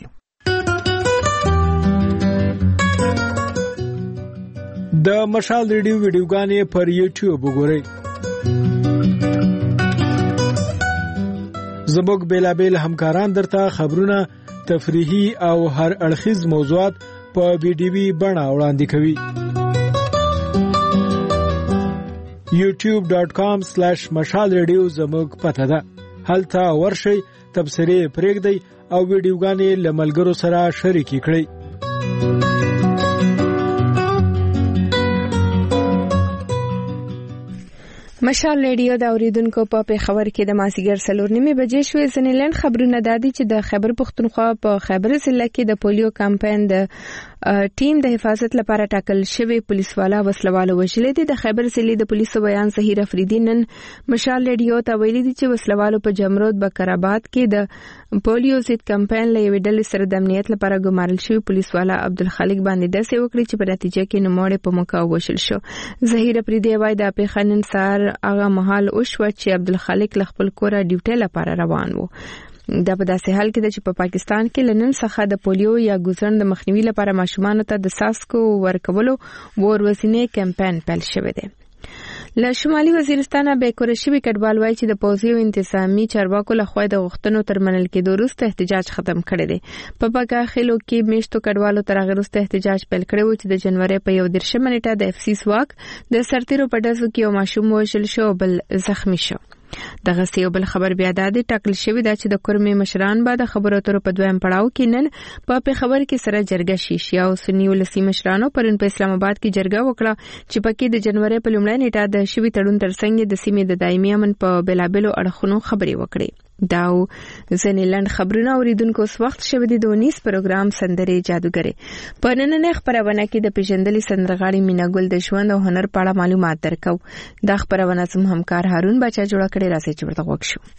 د مشال ریډیو ویډیوګانې پر یوټیوب وګورئ. زموږ بیلابیل همکاران درته خبرونه، تفریحي او هر اړخیز موضوعات په ویډیوي بڼه وړاندې کوي. یوټیوب ډاٹ کام سلیش مشال ریډیو زموږ پته ده. هلته ورشئ، تبصرې پرېږدئ او ویډیوګانې له ملګرو سره شریکې کړئ. مشال ریډیو د اوریدونکو په پیښور کې د ماسیګر څلور نیمې بجې شوې. ځینې لنډ خبرونه دادي چې د خیبر پښتونخوا په خیبر ضلع کې د پولیو کمپاین د ټیم د حفاظت لپاره ټاکل شوی پولیس والا وسلوالو وژلې دي. د خیبر ضلع د پولیسو بیان ظهیر افریدي نن مشال ریډیو ته ویلي دي چې وسلوالو په جمرود بکرآباد کې د پولیو ضد کمپاین له یوې ډلې سره د امنیت لپاره ګمارل شوی پولیس والا عبدالخالق باندې داسې وکړي چې په نتیجه کې نوموړی په موقع وژل شو. ظهیر افریدي وايي د پیښه نن سهار هغه مهال وشوه چې عبدالخالق له خپل کوره ډیوټي لپاره روان و. دا په داسې حال کې ده چې په پا پاکستان کې لنن څخه د پولیو یا ګوزن د مخنیوي لپاره ماشومانو ته د ساسکو ورکولو ورورسینې کمپاین پیل شوی دی. له شمالي وزیرستان به قریشي کډوال وایي چې د پوځي او انتظامی چارواکو له خوا د غوښتنو تر منل کېدو وروسته احتجاج ختم کړی دی. په پاکا خلو کې میشتو کډوالو تر هغه وروسته احتجاج پیل کړی و چې د جنوري په یو دیرشمه نیټه د اف سی سواک د سرتیرو په ډزو کې یو ماشوم وژل شو او بل زخمی شو. دغه یو بل خبر بیا د ټاکل شوی دا چې د کورمې مشران بعد خبرو اترو په دویم پړاو کې نن په پیښور کې سره جرګه شي. شیا او سنی ولسی مشرانو پرون په اسلام آباد کې جرګه وکړه چې پکې د جنوري په لومړۍ نیټه د شوی تړون ترڅنګ د سیمې د دایمي امن په بلابلو اړخونو خبرې وکړي. داو ځنې لنډ خبرونه اوریدونکو اوس وخت شوی دی د ونیس پروګرام سندرې جادوګرې. په نننۍ خبرونه کې د پیژندلې سندرغاړي مینا ګل د ژوند او هنر په اړه معلومات درکو. دا خبرونه زموږ همکار هارون بچا جوړ کړی، راځي چې ورته وګورئ شو.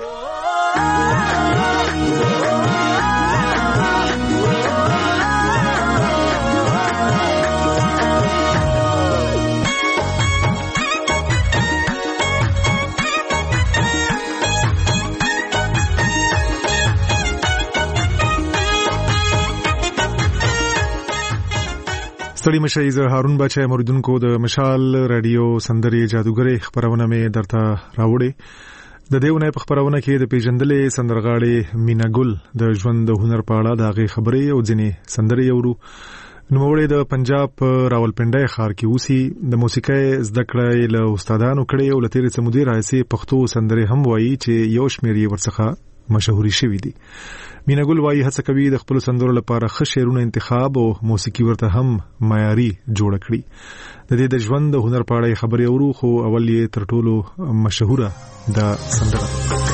ستړي مشي زه هارون بچا موریدونکو د مشال رادیو سندرې جادوګرې خبرونه مې درته راوړې. د دیونه په خبرونه کې د پیژندلې سندرغاړي مینا ګل د ژوند او هنر په اړه د هغې خبرې او ځینې سندرې اورو. نوموړی د پنجاب په راولپنډۍ ښار کې اوسي. د موسیقۍ زده کړه له استادانو کړې او له تېرې څه مودې راهیسې پښتو سندرې هم وایي چې یو شمېر یې ورڅخه مشهوري شوي دي. مینا ګل وايي هڅه کوي د خپل سندرو لپاره ښه شعرونه انتخاب او موسیقي ورته هم معیاري جوړ کړي. د دې د ژوند او هنر په اړه خبرې اورو، خو اول یې تر ټولو مشهوره د سندره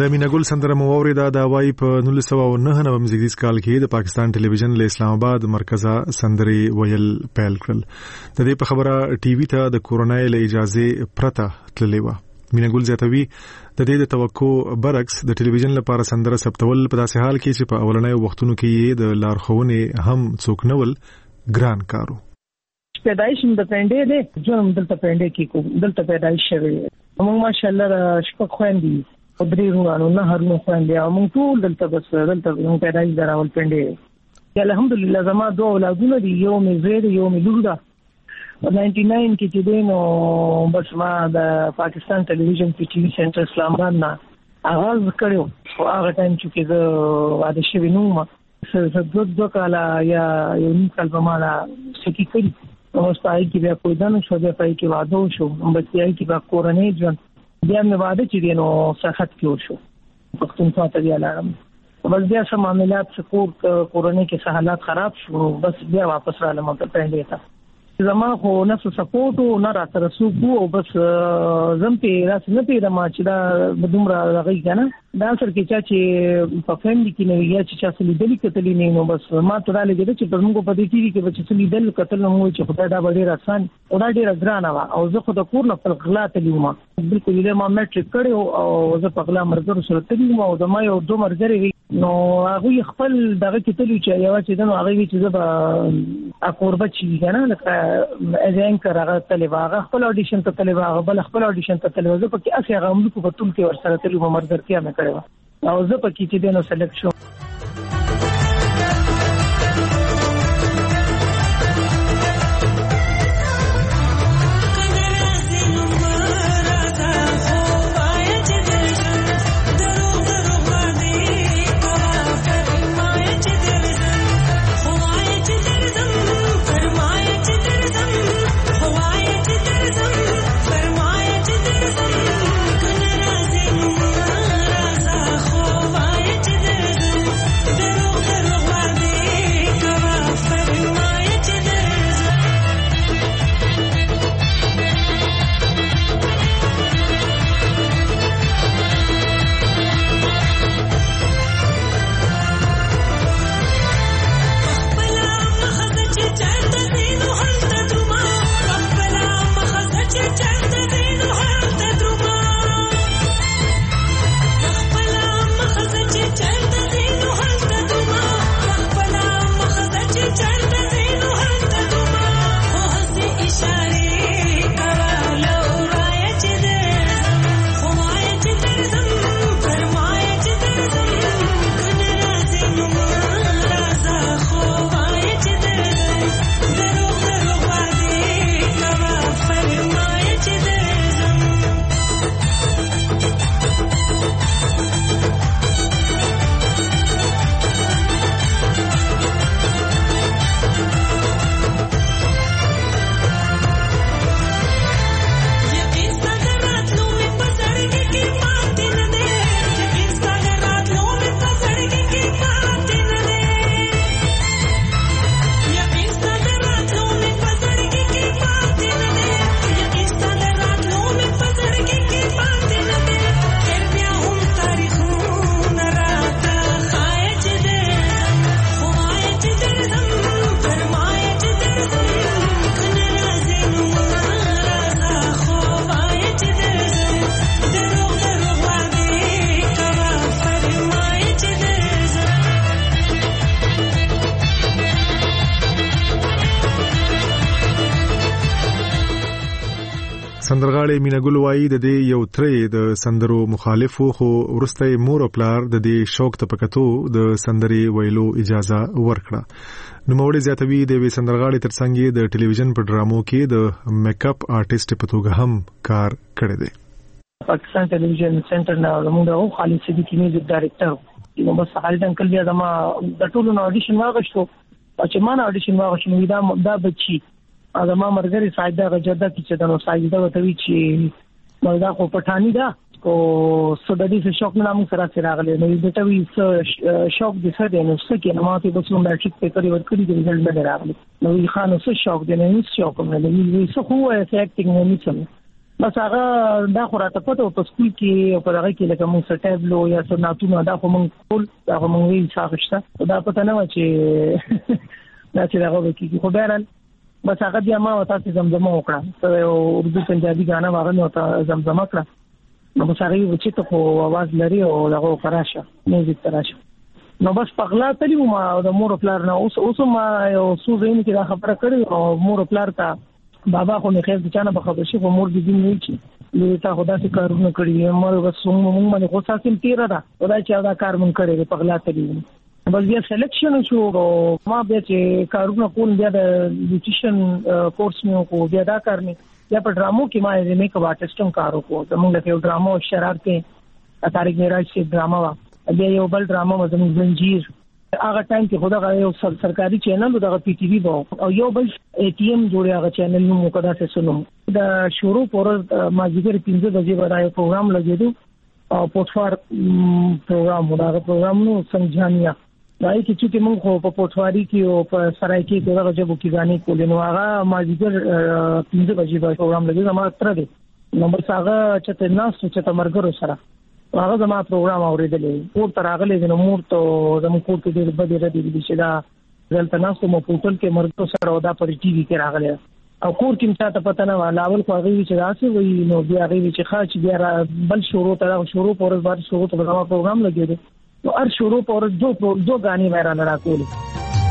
د مینګل سندره مو اوریدا د وای په نولس سوه نهه نوي زیږدیز کال کې د پاکستان ټلویزیون له اسلام آباد مرکزه سندري ویل پیل کړل. د دې په خبره ټي وي ته د کورونای له اجازه پرته تللی و. مینګل زیاتوي د دې د توقع برعکس د ټلویزیون لپاره سندره ثبتول په داسې حال کې چې په اولنۍ وختونو کې د لارښوونې هم څوک نول ګران کارو. پیدایش د پندې ده ژوند دلته پندې کې کوم دلته پیدایش شوی موږ ماشاءالله شپږ خويندې او درې ورونو نه هرنو خويندې او موږ ټول دلته بس دلته موږ پیدایش دراول پندې الحمدلله زما دوه اولادونه دي یو مې زوی دی یو مې لور ده نائنٹی نائن کې چې دینو بس ما د پاکستان ټلویزیون پی ټي وی سنټر اسلام آباد نه آغاز کړو او هغه ټایم چې زه واده شوی نو ما څه دوه دوه کاله یا یو نیم کال به ما سکی کړی نو ستای کې بیا کوی دنه شو بیا پای کې واده شو بچی کې با کورنۍ ژوند بیا مې واده چې دینو صحت کې شو پښتونخوا ته بیا لاړم بس بیا سم معاملات سکور کورنۍ کې حالات خراب شو بس بیا واپس را لمه ته پندې تا زما خو نفس سپورټ او نه را تر سو کو بس زم په راس نه پیدا ما چې دا بدومره راغی کنه دا سر کې چا چې په فیملی کې نه یا چې چا سلی دلی کتلی نه نو بس ما ته را لګیږي چې پر موږ په دې کې کې چې سلی دل کتل نو چې خدای دا ډېر آسان او دا ډېر ګران و او زه خو د کور نه په غلا تلم بالکل یې ما میټریک کړو او زه په غلا مرګ سره تلم او د ما یو دوه مرګري نو هغه خپل دغه کتلی چې یو چې نو هغه چې زه به اکوربه چې کنه لکه اځین کراغه تلواغه خپل اډیشن ته تلواغه بل خپل اډیشن ته تلواغه په کې اسه هغه موږ په ټول کې ورسره تلو مرګر کې مې کړو او زه په کې چې دینو سلیکټ شو سندرغاړي مینګل وایي د دې یو ترې د سندرو مخالفو خو ورسته مور او پلار د دې شوق ته پکتو د سندري ویلو اجازه ورکړه. نو موړي زیاتوي د وی سندرغاړي ترڅنګ د ټلویزیون په ډرامو کې د میک اپ آرټیست په توګه هم کار کړی دی. پاکستان ټلویزیون سنټر نه موږ خالد صدیقی میوزیک ډایریکټر نو بس خالد انکل بیا زما د ټولو اډیشن واغښتو چې ما نه اډیشن واغښتو دا دا بچي دا ما مرګري ساجده غجدا چې دا نو ساجده وتوي چې ملدا خو پټانی دا کو سودادي څه شوق نه موږ سره سره راغلي نو دې ته وی شوق دې سره دی نو څه کې نو ماته بس موږ میټریک پیپر ورکړي د رزلټ نه راغلي نو یې خانو څه شوق دی نه څه شوق نه دی وی څه خو اکټینګ نه نشم بس هغه دا خو راته پته په سکول کې او په هغه کې لکه موږ سټیبلو یا سناتونو دا خو موږ ټول دا خو موږ یې ښاغشته دا پته نه و چې دا چې هغه وکړي خو بهرحال بس هغه بیا ما تاسو زمزمه وکړه او اردو پنجابي غانا هغه نو ته زمزمه کړه نو په هغه چې ته خو आवाज لري او هغه فراشه میوزیک تراشه نو بس پغلا تلی ما د مور پلار نه اوس اوس ما یو څو زین کې دا خبره کړې او مور پلار ته بابا خو نه خیر ځانه په خبر شي په مور دې نه چی لې تا خدا سي کارونه کړی مور بس موږ باندې خو ساتل تیر دا خدای چې دا کار مونږ کړی پغلا تلی بس بیا سلیکشن شو ما بیا چې کارونه کول بیا د نیوټریشن کورس مې کو بیا دا کارنی یا په ډرامو کې ما یې میک اپ آرټیسټم کارو کو زموږ د یو ډرامو شرارتې طارق معراج چې ډراما وا بیا یو بل ډراما مزمن زنجیر هغه ټایم کې خدای یو سرکاري چینل دغه پی ټی وی وو او یو بل ای ټی ایم جوړی هغه چینل نو مقدا څه سنم دا شروع پر ماجیګر پنځه بجې باندې پروګرام لګیدو او پورتفار پروګرام دا پروګرام نو سمجھانیا دای کی چې موږ خو په پورتفاری کې او په سرای کې دغه جبو کې غانې کولې نو هغه ماجیګر پنځه بجې باندې پروګرام لګیدو ما تر دې نمبر څنګه چې ناس چې تمرګرو سره هغه زما پروګرام اوریدلې او تر هغه له نمور ته زمو کور کې ډېر بده ردی دي چې دا دلته ناس مو پورتل کې مرګ سره ودا پر ټي وي کې راغله او کور کې مته پته نه ولا اول خو هغه چې راسي وي نو بیا هغه چې خاص بیا بل شروع تر شروع پر بعد شروع ته زما پروګرام لګیدو نو هر شروع پر دو دو غاني وایرال راکول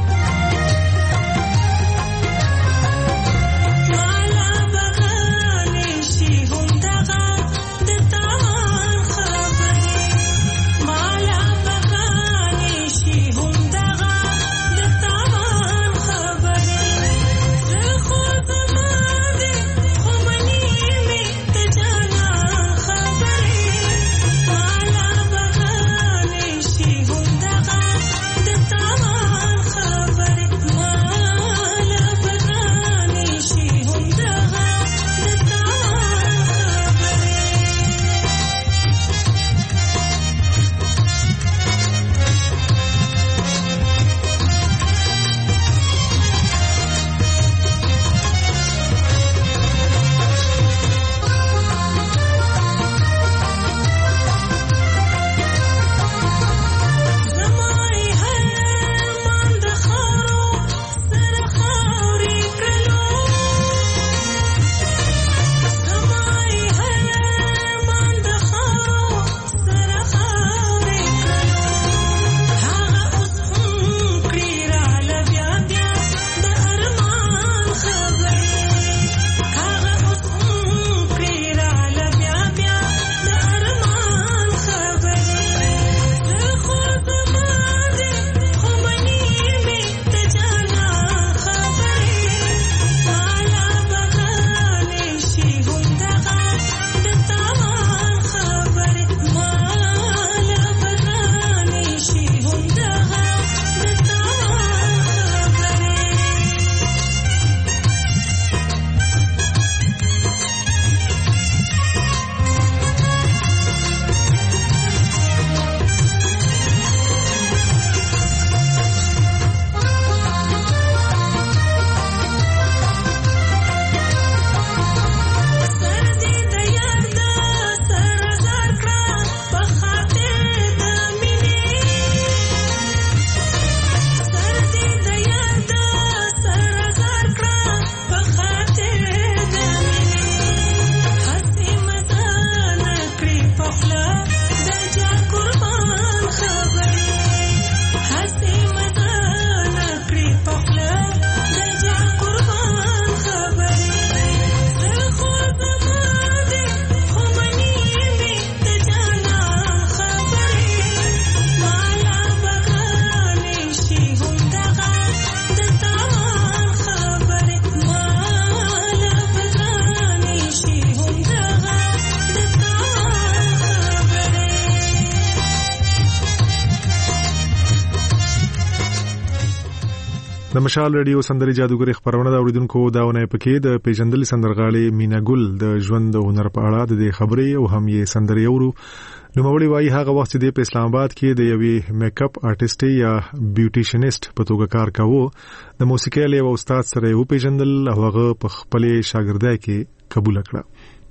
د مشال رادیو سندري جادوګر خبرونه دا اوریدونکو داونه پکې د پیژندل سندرغاړي مینا ګل د ژوند او هنر په اړه د خبرې او هم یې سندري اورو نو مولوی وايي هغه وخت د اسلام آباد کې د یوې میک اپ آرټیسټ یا بیوټیشنست په توګه کار کاوه د موسیقي له استاد سره یو پیژندل هغه په خپل شاګردای کې قبول کړه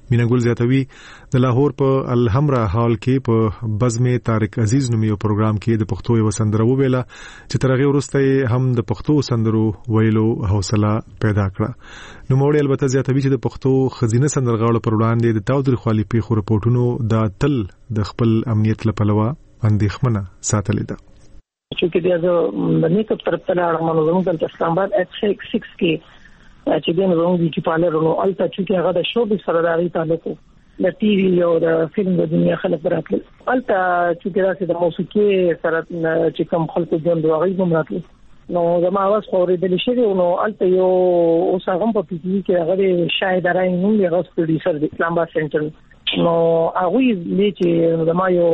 مینګل زیاتوي د لاهور په الحمرا هال کې په بزم طارق عزیز نومي پروګرام کې د پښتو یو سندره وویله چې ترغه ورسته هم د پښتو سندرو ویلو حوصله پیدا کړه. نو موړ البته زیاتوي چې د پښتو خزینه سندرغاړو پر وړاندې د تاوتریخوالي پیښو رپورټونو د تل د خپل امنیت لپاره اندېښمنه ساتلې ده. چې د نیکه طرف ته راغلم زموږ د اسلام آباد اکس سکس کې چې دین زموږ د چپالرونو الته چې هغه د شو به سره راځي تعلق د ټي وي او د فلم د دنیا خلک راتل الته چې راځي د موسیقي سره چې کوم خلکو ژوند واغې کوم راتل نو زما आवाज خورېدل شي نو الته یو اوس هغه په پی ټي کې هغه شاید راي نو یو پروډوسر د اسلام آباد سنټر نو هغه یې چې زما یو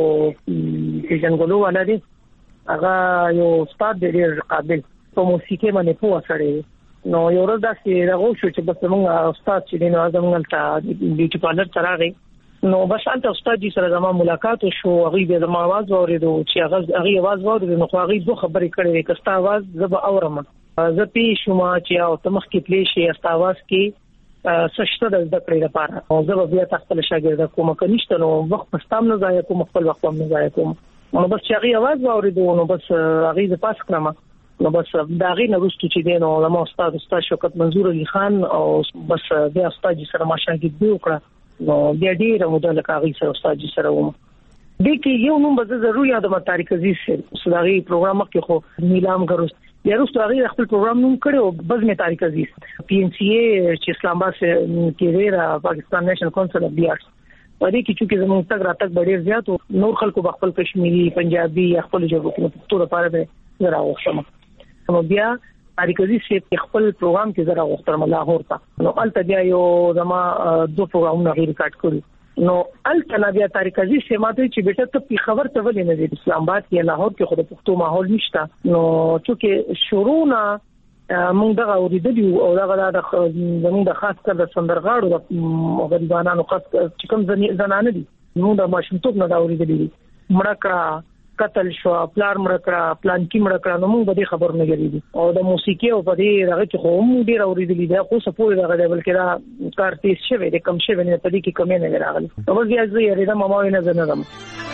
څنګه ولادي هغه یو استاد دی ډېر قابل په موسیقي باندې پوه سره نو یو ورځ داسې راغو شو چې بس موږ استاد چې دی نو زموږ ته بیوټي پارلر ته راغی نو بس انت استاد جی سره زما ملاقات شو هغه به زما आवाज اوریدو چې هغه هغه आवाज اوریدو نو هغه دوه خبرې کړې کستا आवाज زب اورم زه پی شوما چې او تمخ کې پلی شي استا आवाज کې سشته د ذکر لپاره او زه بیا تخت شاګرد کوم کنيشته نو وخت پستام نه ځای کوم خپل وخت نه ځای کوم نو بس چې هغه आवाज اوریدو نو بس هغه د پاس کړم نو بس دا غي نه رسټو چې دین او ما استاد استاد شوکت منظور علي خان او بس بیا استاد سره ما شاګرد دی وکړه نو بیا ډیر مدله کاغی سره استاد سره ومه د کې یو نوم به ضروري یاد ما طارق عزیز سره صداغي پروګرام کې خو نیلام غروس یا رسټو هغه خپل پروګرام نوم کړو بزم طارق عزیز پی ان سی ای چې اسلام آباد کې ریرا پاکستان نېشنل کونسل اف دی آرټس پدې کې چې زموږ تک راتک ډېر زیات او نور خلکو خپل کشمیری پنجابي خپل ژبه کې ټول لپاره به زرا وښم نو بیا طارق عزیز چې خپل پروګرام کې زرا وختم لاهور ته نو الته بیا یو زما دوه پروګرامونه ریکارډ کړو نو الته بیا طارق عزیز چې ماته چې بیٹه ته په خبر ته ولې نه دی اسلام آباد کې لاهور کې خود پښتو ماحول نشته نو چې شروع نه موږ دا اوریدلی او دا د زموږ د خاص کر د سندرغاړو د غریبانو خاص چې کوم زنانه دي موږ د ماشومتوب نه دا اوریدلی مړکړه قتل شو پلار مړکړه پلان کې مړکړه نو موږ به خبر نه لري او د موسیقي او په دې هغه کې خو موږ ډیر اوریدلی دا خو سپور دا غوډه بلکې دا کار تیز شوی د کم شوی نه په دې کې کمې نه راغلی نو بیا زه یې دا ماما نه زنه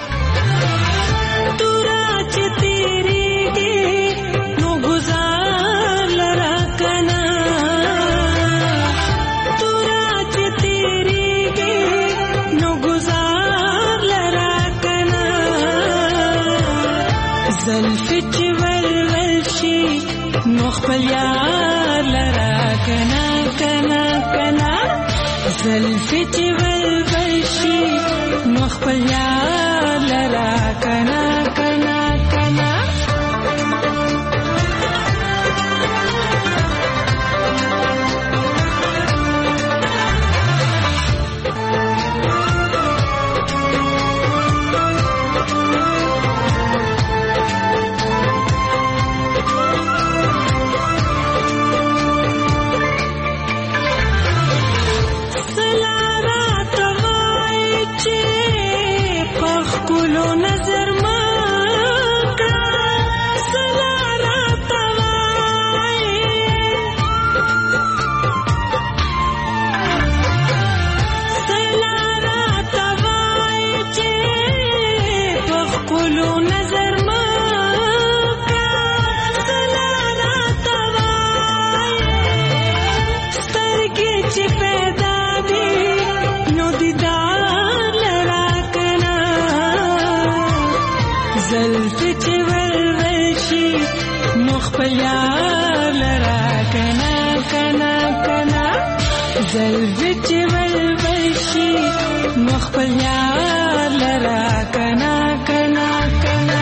زلفت والولشي مخبل يار لرا كنا كنا كنا زلفت والولشي مخبل يار لرا كنا كنا كنا زلفت والبشي مخبل يار لرا كنا كنا كنا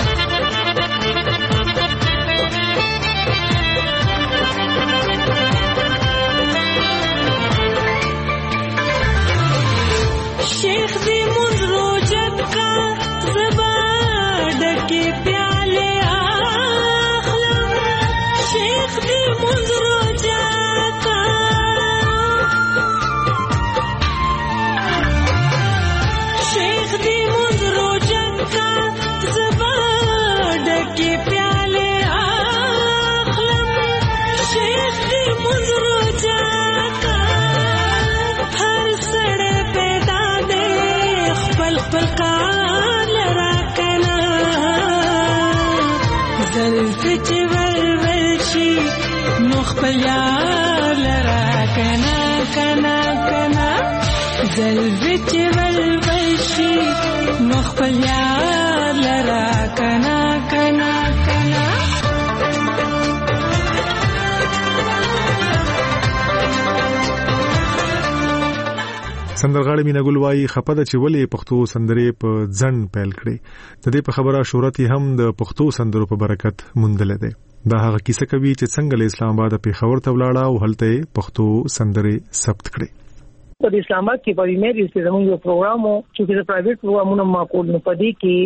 شيخ دي منذرو جدكا زبادك بيالي أخلم شيخ دي منذرو جدكا شیخ دی منظرو جنکا زباده کی پیالے آخلم شیخ دی منظرو جنکا ہر سڑے پہ مخبلیا لرا کنا کنا کنا زلبچ ولبشي مخبلیا لرا کنا کنا کنا سندرغاړي مینا ګل وايي خپه ده چې ولې پښتو سندرې په ځن پیل کړي. د دې په خبره شهرت هم د پښتو سندرو په برکت موندل دي. دا هغه کیسه کوي چې څنګه له اسلام آباد په خبر ته ولاړه او هلته پښتو سندرې ثبت کړي. په اسلام آباد کې په میری چې زموږ یو پروګرام وو چې د پرایویټ پروګرامونو معقول نه پدې کې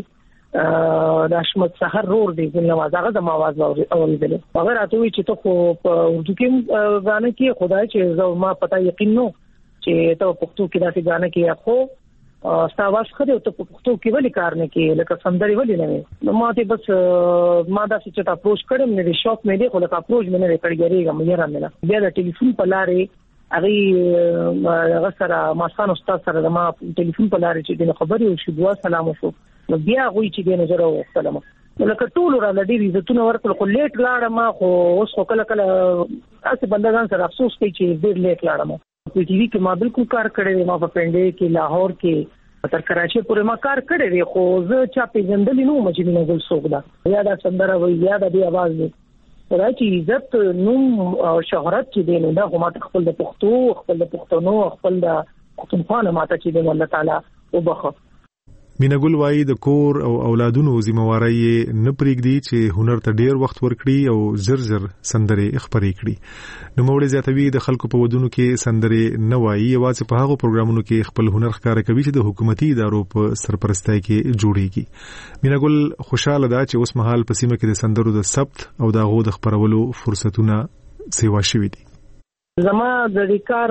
د اشمت سحر رور دی ګل نواز هغه د आवाज اوریدل هغه راته وی چې ته په اردو کې غانې کې خدای چې ما پتا یقین نو چې ته پښتو کې داسې غانې کې اخو ستاواز خدای ته پښتو کې ولې کار نه کې لکه سندري ولې نه ما ته بس ما دا چې ته اپروچ کړم نه شوق مې دی خو لکه اپروچ مې نه کړګریږم مې را مله بیا د ټلیفون په لارې اغه هغه سره ما سان استاد سره ما ټلیفون په لارې چې د خبرې او شو دوا سلام وشو نو بیا غوي چې د نظر او سلام لکه ټول را لډې عزتونه ورکړل خو لیټ لاړم خو اوس خو کله کله تاسو بندگان سره افسوس کوي چې ډېر لیټ لاړم په ټي وي کې ما بالکل کار کړی ما په پنډې کې لاهور کې تر کراچي پورې ما کار کړی دی خو زه چا پیژندل نو مې نه ګل سوګدا یا دا سندره وي یا د دې आवाज دی راځي عزت نوم او شهرت چې دی نو دا هم خپل د پښتو خپل د پښتنو خپل د پښتونخوا ماته چې دی الله تعالی وبخښه. مینا ګل وايي د کور او اولادونو ذمہواری نه پرېږدي چې هنر ته ډیر وخت ورکړي او زر زر سندرې خبرې کړي. نو موړي زیاتوي د خلکو په ودونو کې سندرې نه وایي واځي په هغه پروګرامونو کې خپل هنر ښکاره کوي چې د حکومتي ادارو په سرپرستۍ کې جوړيږي. مینا ګل خوشاله ده چې اوس مهال په سیمه کې د سندرو د ثبت او د غو د خبرولو فرصتونه سیوا شوي دي. زما د دې کار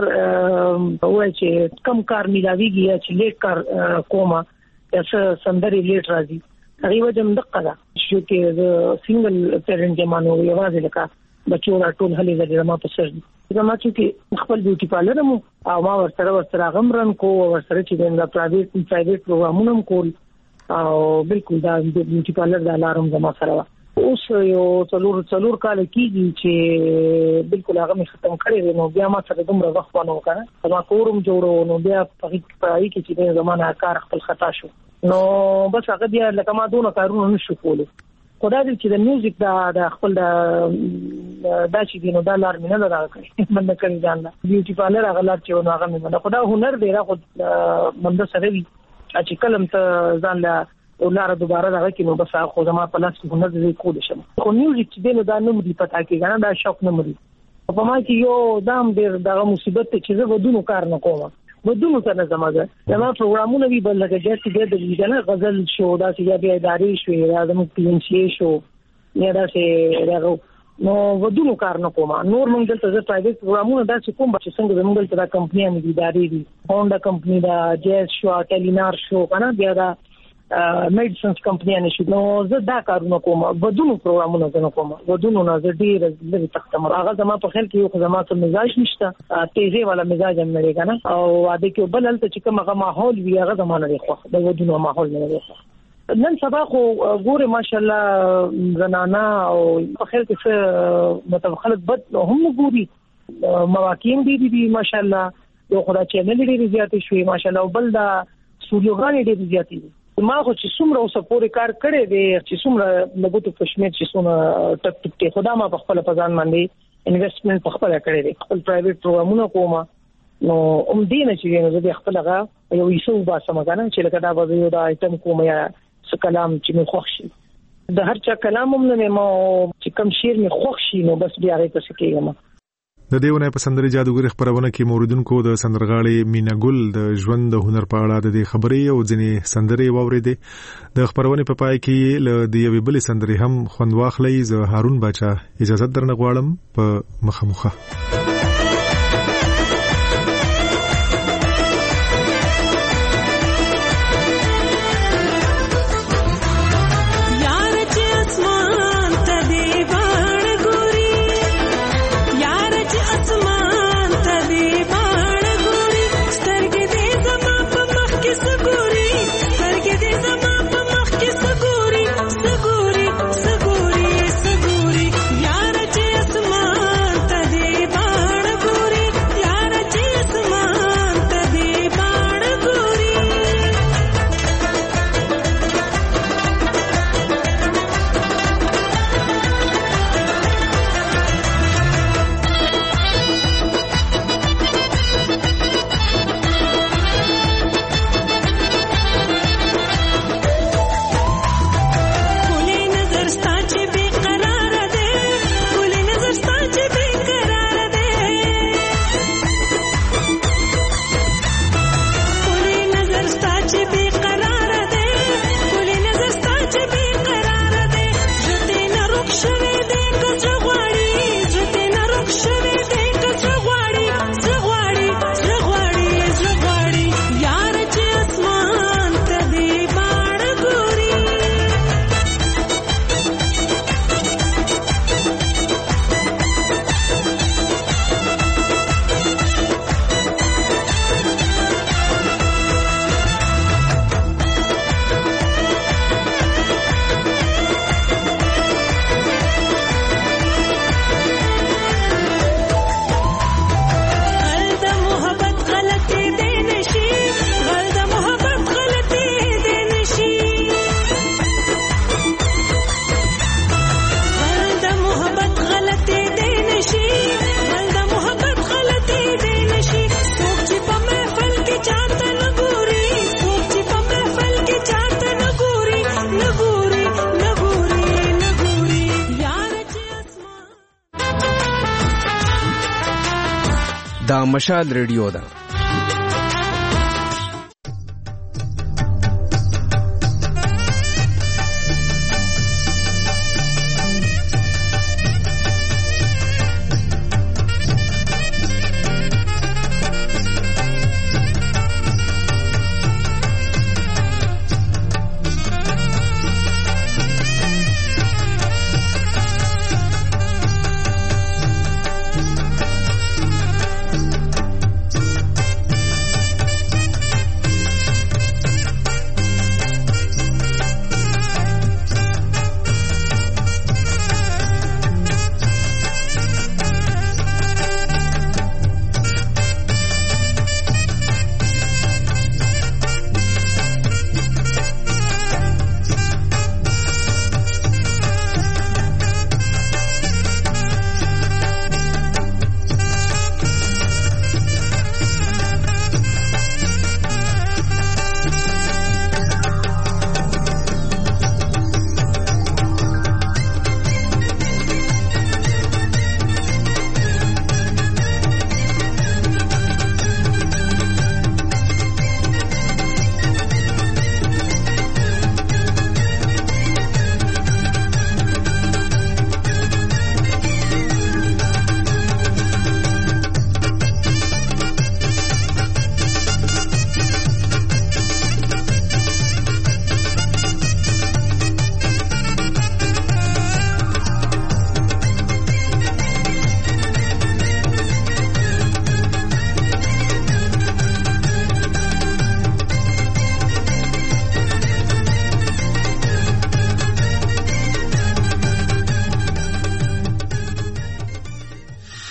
وای چې کم کار ملاويږي چې لیک کار کومه چې سندري لیټ راځي هغه وجه مدقه ده چې کې د سنگل پیرنټ جمانو یوازې لکه بچو را ټول هلي زړه ما په سر دي زما چې خپل بیوټي پارلر مو او ما ورسره ورسره غمرن کو ورسره چې د پرایویټ پرایویټ پروګرامونو کول او بالکل دا بیوټي پارلر د الارم زما سره اوس یو څلور څلور کال کېږي چې بالکل هغه مې ختم کړی دی نو بیا ما سره دومره وخت ونه وکړ ما کورم جوړو نو بیا په پای کې چې زمانه کار خپل خطا شو نو بس هغه بیا لکه ما دونه کارونه نشو کولای خدای دې چې د میوزیک دا د خپل د دا چې دینو دا لار مینه نه راکړي مننه کوي ځان لا بیوټي پارلر هغه لار چې نو هغه مې خدای هنر دی راغو منده سره وي چې کلم ته ځان لا ولاره دوباره راغی نو بس خو زما په لاس کې هنر دې کول شم خو میوزیک چې دینو دا نوم دی پتا کې غواړم دا شوق نه مري په ما کې یو دام ډیر دغه مصیبت چې زه ودونو کار نه کوم ودونو څنګه زماګه زما پروګرامونه وی بل لګی چې د دې نه غزل شو دا چې بیا اداري شو یا د پینشي شو یا دا چې راغو نو ودونو کار نه کوم نور موږ دلته زه پرایویټ پروګرامونه دا چې کوم چې څنګه زموږ دلته دا کمپنیانه دي اداري دي هونډا کمپنی دا جیز شو ټیلینار شو کنه بیا دا میډیسنز کمپنیانه شو نو زه دا کارونه کوم ودونو پروګرامونه نه کوم ودونو نه زه ډیر لري تختم هغه زما په خیال کې یو زما ته مزاج نشته تیزه والا مزاج هم لري کنه او اده کې بل هلته چې کومه ماحول وی هغه زمانه دی خو د ودونو ماحول نه دی نن سبا خو ګوره ماشاءالله زنانا او په خیال کې څه مطلب خلک بد هم ګوري مواقعین دي دي ماشاءالله یو خدای چینل ډیر زیات شوی ماشاءالله او بل دا سټوډیوګان ډیر زیات دي ما خو چې څومره اوسه پورې کار کړی دی چې څومره لګوتو کشمیر چې څومره ټک ټک ته خدا ما په خپل پزان باندې انویسټمنټ په خپل کړی دی خپل پرایویټ پروګرامونه کوم نو ام دې نه چې نو زه خپل هغه یو ایسو با سمګانه چې لکه دا به یو دا ایتم کوم یا څه کلام چې مې خوښ شي د هر چا کلام هم نه ما چې کوم شعر مې خوښ شي نو بس بیا غي پس کېږم. د دیونه په سندري جادوګر خبرونه کې موردونکو د سندرغاړي مینا ګل د ژوند د هنر په اړه د خبرې او ځنې سندري واوریدې د خبرونه په پای کې ل دیوي بل سندري هم خوند واخلې زه هارون بچا اجازه درنه غواړم په مخمخه سګوري سګوري یار چې اسمان ته دا مشال ریډیو ده.